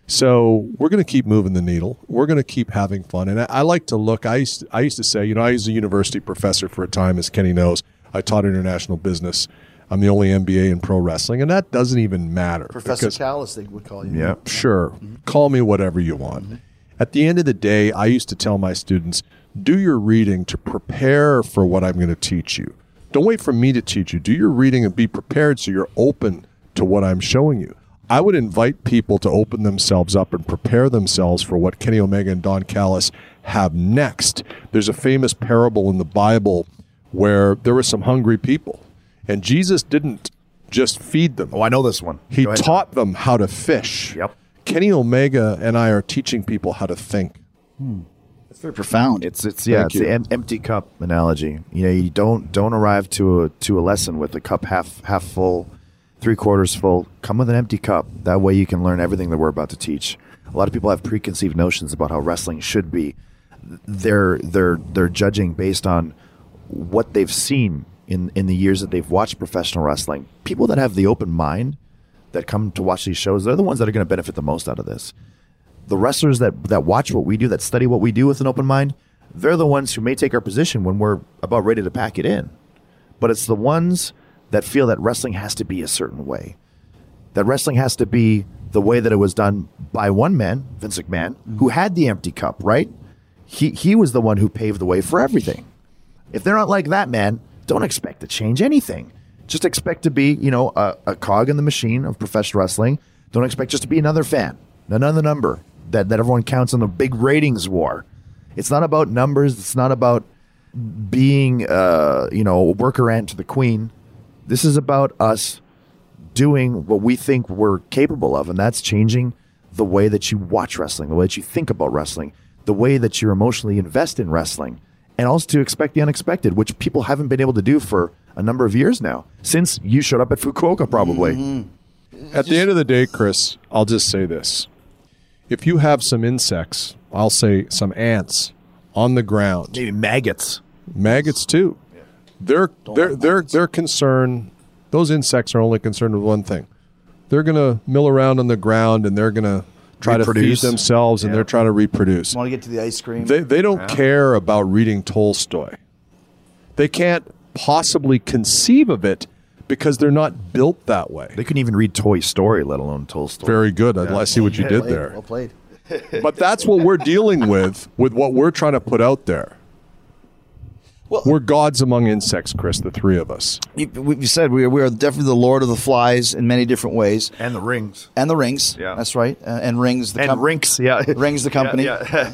So we're going to keep moving the needle. We're going to keep having fun. And I like to look, I used to say, I was a university professor for a time, as Kenny knows. I taught international business. I'm the only MBA in pro wrestling, and that doesn't even matter. Professor Callis, they would call you. Yeah, sure. Mm-hmm. Call me whatever you want. Mm-hmm. At the end of the day, I used to tell my students, do your reading to prepare for what I'm going to teach you. Don't wait for me to teach you. Do your reading and be prepared so you're open to what I'm showing you. I would invite people to open themselves up and prepare themselves for what Kenny Omega and Don Callis have next. There's a famous parable in the Bible where there were some hungry people, and Jesus didn't just feed them. Oh, I know this one. He taught them how to fish. Yep. Kenny Omega and I are teaching people how to think. That's very profound. It's the empty cup analogy. You don't arrive to a lesson with the cup half full, 3/4 full. Come with an empty cup. That way you can learn everything that we're about to teach. A lot of people have preconceived notions about how wrestling should be. They're judging based on what they've seen in the years that they've watched professional wrestling. People that have the open mind that come to watch these shows, they're the ones that are going to benefit the most out of this. The wrestlers that watch what we do, that study what we do with an open mind, they're the ones who may take our position when we're about ready to pack it in. But it's the ones that feel that wrestling has to be a certain way. That wrestling has to be the way that it was done by one man, Vince McMahon, who had the empty cup, right? He was the one who paved the way for everything. If they're not like that man, don't expect to change anything. Just expect to be, a cog in the machine of professional wrestling. Don't expect just to be another fan, another number that everyone counts on the big ratings war. It's not about numbers. It's not about being, a worker ant to the queen. This is about us doing what we think we're capable of, and that's changing the way that you watch wrestling, the way that you think about wrestling, the way that you emotionally invest in wrestling, and also to expect the unexpected, which people haven't been able to do for a number of years now, since you showed up at Fukuoka, probably. Mm-hmm. At the end of the day, Chris, I'll just say this. If you have some insects, I'll say some ants on the ground. Maybe maggots. Maggots too. Yeah. They're concerned, those insects are only concerned with one thing. They're going to mill around on the ground and they're going to try to feed themselves and they're trying to reproduce. Want to get to the ice cream? They don't care about reading Tolstoy. They can't possibly conceive of it because they're not built that way. They couldn't even read Toy Story, let alone Tolstoy. Very good. I see what you did there. Well played. But that's what we're dealing with what we're trying to put out there. Well, we're gods among insects, Chris, the three of us. You said we are definitely the Lord of the Flies in many different ways. And the rings. And the rings. Yeah. That's right. And Rings. Rinks, yeah. Rings, the company. Yeah.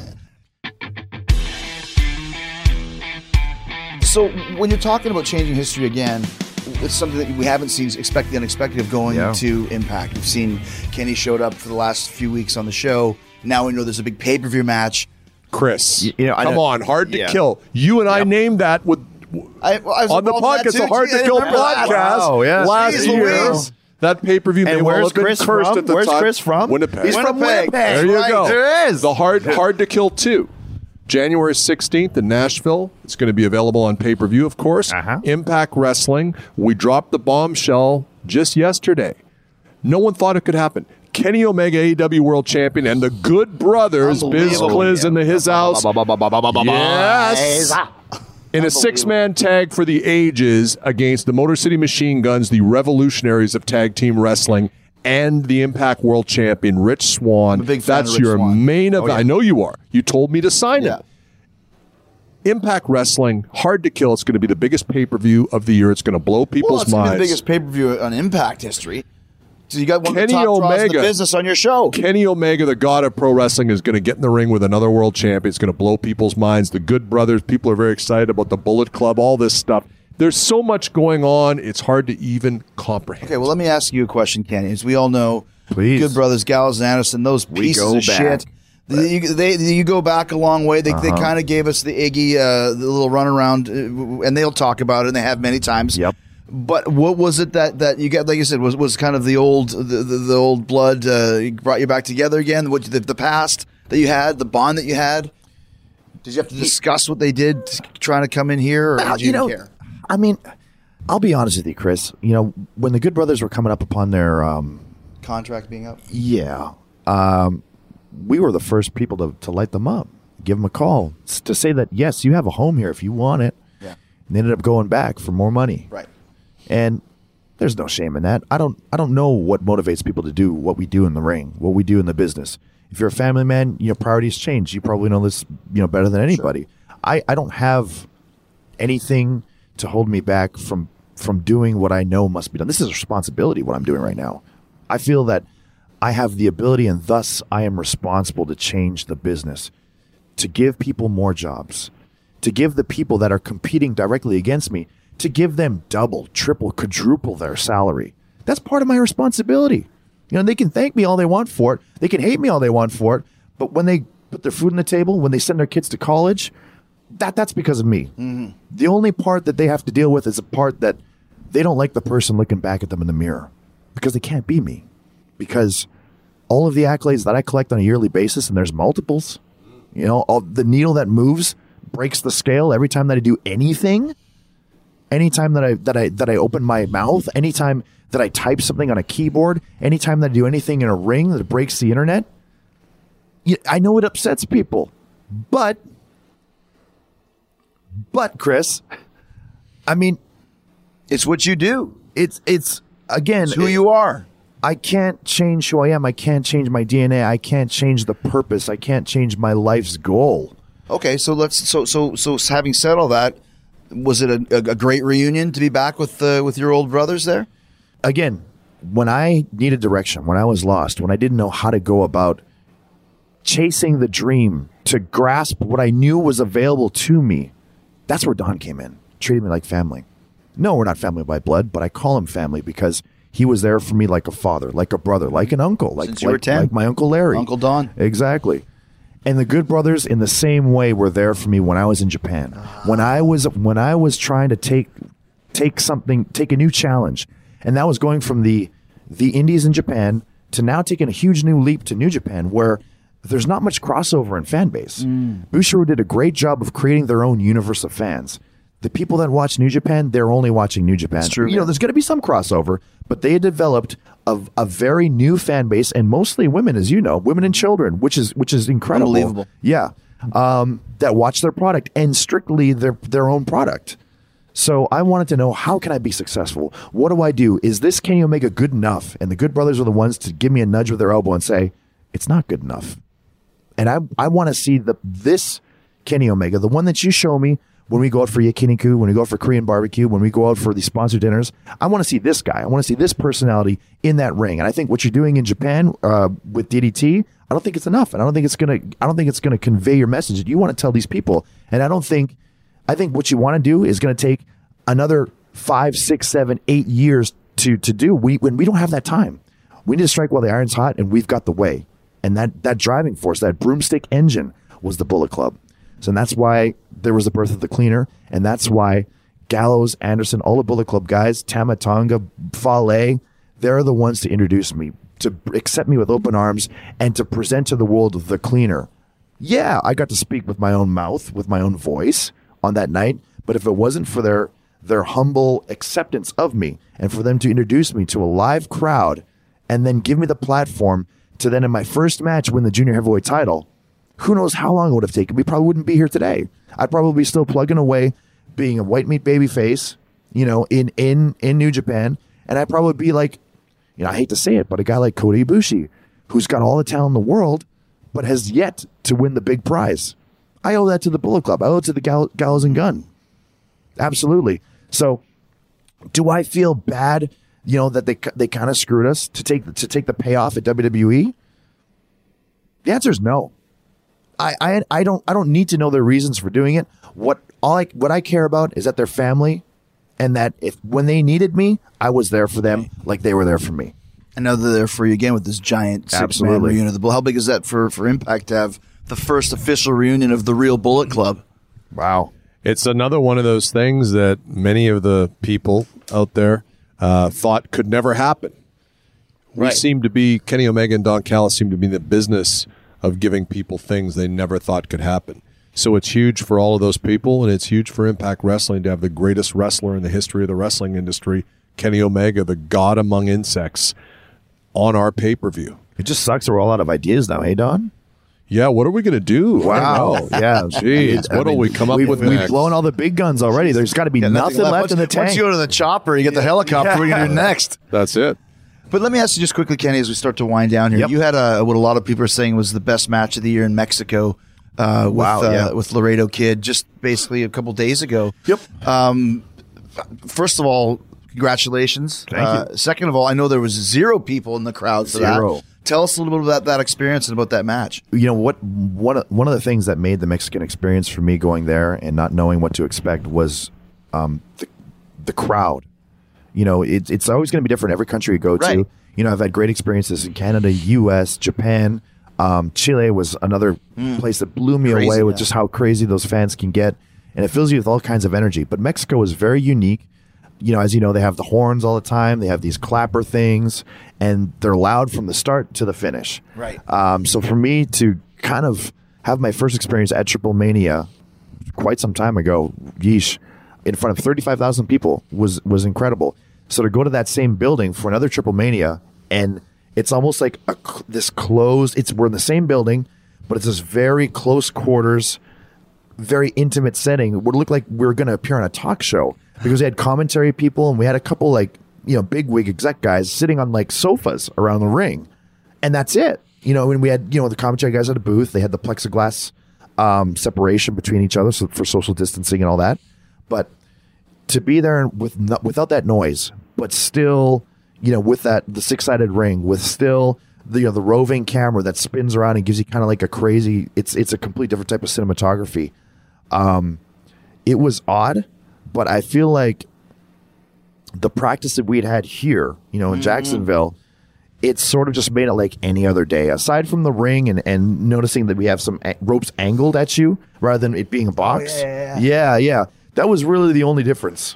So when you're talking about changing history again, it's something that we haven't seen, expect the unexpected of going to Impact. We've seen Kenny showed up for the last few weeks on the show. Now we know there's a big pay-per-view match. Chris, come on, Hard to Kill. You and I named that with on the podcast, the Hard to Kill podcast last year. That pay-per-view may well have been cursed at the time. Where's Chris from? Winnipeg. He's from Winnipeg. There you go. There is. The Hard to Kill 2. January 16th in Nashville. It's going to be available on pay-per-view, of course. Impact Wrestling. We dropped the bombshell just yesterday. No one thought it could happen. Kenny Omega, AEW World Champion, and the Good Brothers, Biz Pliz in His House. Yes. In a six-man tag for the ages against the Motor City Machine Guns, the revolutionaries of tag team wrestling, and the Impact World Champion, Rich Swann. I'm a big fan That's of Rich your Swann. main event. Oh, yeah. I know you are. You told me to sign Yeah. it. Impact Wrestling, Hard to Kill. It's going to be the biggest pay-per-view of the year. It's going to blow people's It's gonna be minds. the biggest pay-per-view on Impact history. So you got one of Kenny the top draws in Omega. the business on your show. Kenny Omega, the god of pro wrestling, is going to get in the ring with another world champion. It's going to blow people's minds. The Good Brothers, people are very excited about the Bullet Club, all this stuff. There's so much going on, it's hard to even comprehend. Okay, well, let me ask you a question, Kenny. As we all know, Please. Good Brothers, Gallows, and Anderson, those pieces go of back. shit. You go back a long way. They kind of gave us the Iggy, the little runaround, and they'll talk about it, and they have many times. Yep. But what was it that you got? Like you said, was kind of the old blood brought you back together again? What the past that you had, the bond that you had? Did you have to discuss what they did trying to come in here, or did you even care? I mean, I'll be honest with you, Chris. When the Good Brothers were coming up upon their Contract being up. yeah, we were the first people to light them up, give them a call to say that yes, you have a home here if you want it. Yeah. And they ended up going back for more money. Right. And there's no shame in that. I don't know what motivates people to do what we do in the ring, what we do in the business. If you're a family man, priorities change. You probably know this, better than anybody. Sure. I don't have anything to hold me back from doing what I know must be done. This is a responsibility, what I'm doing right now. I feel that I have the ability, and thus I am responsible to change the business, to give people more jobs, to give the people that are competing directly against me, to give them double, triple, quadruple their salary. That's part of my responsibility. They can thank me all they want for it. They can hate me all they want for it. But when they put their food on the table, when they send their kids to college, that's because of me. Mm-hmm. The only part that they have to deal with is a part that they don't like the person looking back at them in the mirror, because they can't be me. Because all of the accolades that I collect on a yearly basis, and there's multiples, all the needle that moves breaks the scale every time that I do anything. Anytime that I open my mouth, anytime that I type something on a keyboard, anytime that I do anything in a ring that breaks the internet, I know it upsets people. But Chris, I mean, It's what you do. it's again, It's who you are. I can't change who I am. I can't change my DNA. I can't change the purpose. I can't change my life's goal. Okay, so having said all that, was it a great reunion to be back with your old brothers there? Again, when I needed direction, when I was lost, when I didn't know how to go about chasing the dream to grasp what I knew was available to me, that's where Don came in, treated me like family. No, we're not family by blood, but I call him family because he was there for me like a father, like a brother, like an uncle, Since you were 10? like my Uncle Larry. Uncle Don. Exactly. And the Good Brothers, in the same way, were there for me when I was in Japan. When I was trying to take a new challenge, and that was going from the indies in Japan to now taking a huge new leap to New Japan, where there's not much crossover in fan base. Bushiroad did a great job of creating their own universe of fans. The people that watch New Japan, they're only watching New Japan. That's true. There's going to be some crossover, but they had developed a very new fan base, and mostly women, as you know, women and children, which is incredible. Unbelievable. Yeah, that watch their product and strictly their own product. So I wanted to know, how can I be successful? What do I do? Is this Kenny Omega good enough? And the Good Brothers are the ones to give me a nudge with their elbow and say, it's not good enough. And I want to see this Kenny Omega, the one that you show me when we go out for yakiniku, when we go out for Korean barbecue, when we go out for these sponsored dinners. I want to see this guy. I want to see this personality in that ring. And I think what you're doing in Japan with DDT, I don't think it's enough. And I don't think it's gonna convey your message that you want to tell these people. And I think what you want to do is going to take another 5, 6, 7, 8 years to do. When we don't have that time. We need to strike while the iron's hot, and we've got the way. And that driving force, that broomstick engine, was the Bullet Club. So that's why there was the birth of the Cleaner, and that's why Gallows, Anderson, all the Bullet Club guys, Tama Tonga, Fale, they're the ones to introduce me, to accept me with open arms, and to present to the world the Cleaner. Yeah, I got to speak with my own mouth, with my own voice on that night, but if it wasn't for their humble acceptance of me, and for them to introduce me to a live crowd, and then give me the platform to then in my first match win the junior heavyweight title, who knows how long it would have taken. We probably wouldn't be here today. I'd probably be still plugging away, being a white meat baby face, in New Japan. And I'd probably be like, I hate to say it, but a guy like Kota Ibushi, who's got all the talent in the world, but has yet to win the big prize. I owe that to the Bullet Club. I owe it to the Gallows and Gunn. Absolutely. So, do I feel bad, that they kind of screwed us to take the payoff at WWE? The answer is no. I don't need to know their reasons for doing it. What I care about is that they're family, and that when they needed me, I was there for them like they were there for me. I know they're there for you again with this giant 6-man reunion of the Bullet. How big is that for Impact to have the first official reunion of the real Bullet Club? Wow. It's another one of those things that many of the people out there thought could never happen. We seem to be, Kenny Omega and Don Callis seem to be in the business of giving people things they never thought could happen. So it's huge for all of those people, and it's huge for Impact Wrestling to have the greatest wrestler in the history of the wrestling industry, Kenny Omega, the god among insects, on our pay-per-view. It just sucks that we're all out of ideas now, hey, Don? Yeah, what are we going to do? Wow. Yeah. Jeez, what will we come up with We've next? blown all the big guns already. There's got to be nothing left in the tank. Once you go to the chopper, you get the helicopter. What are you going to do next? That's it. But let me ask you just quickly, Kenny, as we start to wind down here. Yep. You had what a lot of people are saying was the best match of the year in Mexico with Laredo Kid just basically a couple days ago. Yep. First of all, congratulations. Thank you. Second of all, I know there was 0 people in the crowd for that. Tell us a little bit about that experience and about that match. What? One of the things that made the Mexican experience for me going there and not knowing what to expect was the crowd. It's always going to be different every country you go to. I've had great experiences in Canada, U.S., Japan. Chile was another place that blew me away with just how crazy those fans can get. And it fills you with all kinds of energy. But Mexico is very unique. As you know, they have the horns all the time. They have these clapper things, and they're loud from the start to the finish. Right. So for me to kind of have my first experience at Triple Mania quite some time ago, in front of 35,000 people was incredible. So to go to that same building for another Triple Mania, and it's almost like this closed. We're in the same building, but it's this very close quarters, very intimate setting. It would look like we were going to appear on a talk show because we had commentary people and we had a couple big wig exec guys sitting on sofas around the ring, and that's it. When we had the commentary guys at a booth, they had the plexiglass separation between each other for social distancing and all that, but to be there without that noise, but still, with the 6-sided ring, with still the roving camera that spins around and gives you kind of like a crazy. It's a complete different type of cinematography. It was odd, but I feel like the practice that we'd had here, in Jacksonville, it sort of just made it like any other day. Aside from the ring and noticing that we have some ropes angled at you rather than it being a box. Yeah. That was really the only difference.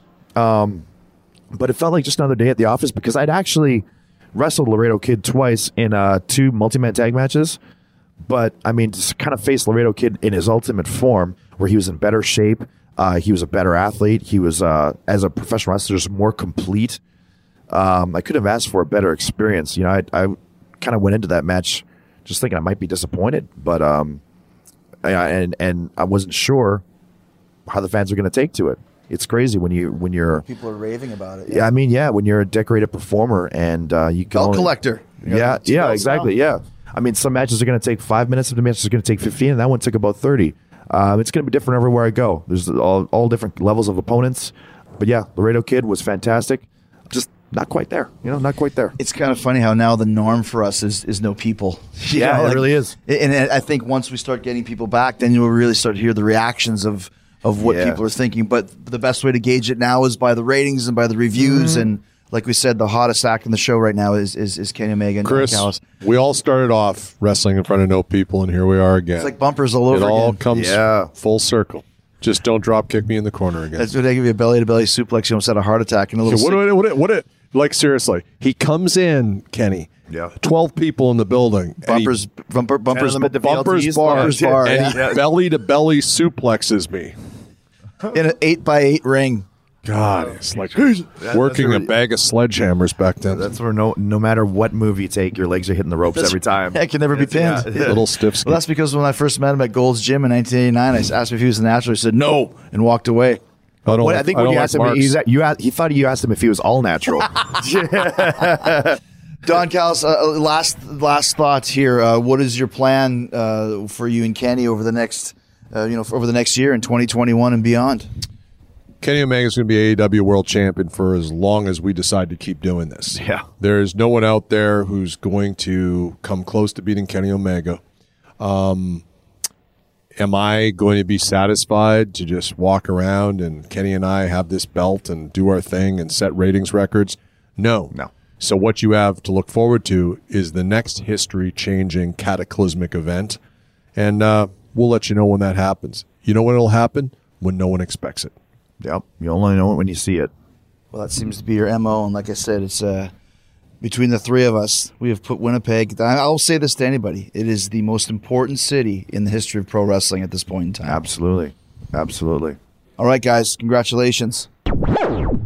But it felt like just another day at the office because I'd actually wrestled Laredo Kid twice in 2 multi-man tag matches. But, just kind of face Laredo Kid in his ultimate form where he was in better shape. He was a better athlete. He was, as a professional wrestler, just more complete. I could have asked for a better experience. I kind of went into that match just thinking I might be disappointed. But and I wasn't sure how the fans are going to take to it. It's crazy when you're people are raving about it. Yeah, when you're a decorated performer and you can belt collector. Yeah, exactly. Yeah, some matches are going to take 5 minutes. Some matches are going to take 15, and that one took about 30. It's going to be different everywhere I go. There's all different levels of opponents, but yeah, Laredo Kid was fantastic. Just not quite there. Not quite there. It's kind of funny how now the norm for us is no people. Yeah, it really is. And I think once we start getting people back, then you'll really start to hear the reactions of what people are thinking. But the best way to gauge it now is by the ratings and by the reviews. And like we said, the hottest act in the show right now is Kenny Omega and Chris, Don Callis. We all started off wrestling in front of no people, and here we are again. It's like bumpers all over again. It all again. comes full circle. Just don't drop kick me in the corner again. That's what they give you a belly-to-belly suplex. You almost had a heart attack. And a little Like, seriously, he comes in, Kenny. Yeah. 12 people in the building. Bumpers bar. And he belly-to-belly suplexes me. In an 8x8 ring. God, it's like working a bag of sledgehammers back then. That's where no matter what move you take, your legs are hitting the ropes every time. I can never be pinned. Little stiff. Well, that's because when I first met him at Gold's Gym in 1989, I asked him if he was a natural. He said no and walked away. I think when you asked him, he thought you asked him if he was all natural. Don Callis, last thoughts here. What is your plan for you and Kenny over the next, over the next year in 2021 and beyond? Kenny Omega is going to be AEW World Champion for as long as we decide to keep doing this. Yeah. There's no one out there who's going to come close to beating Kenny Omega. Am I going to be satisfied to just walk around and Kenny and I have this belt and do our thing and set ratings records? No. So what you have to look forward to is the next history-changing cataclysmic event, and we'll let you know when that happens. You know when it'll happen? When no one expects it. Yep. You only know it when you see it. Well, that seems to be your MO, and like I said, it's between the three of us, we have put Winnipeg. I'll say this to anybody: it is the most important city in the history of pro wrestling at this point in time. Absolutely. All right, guys, congratulations.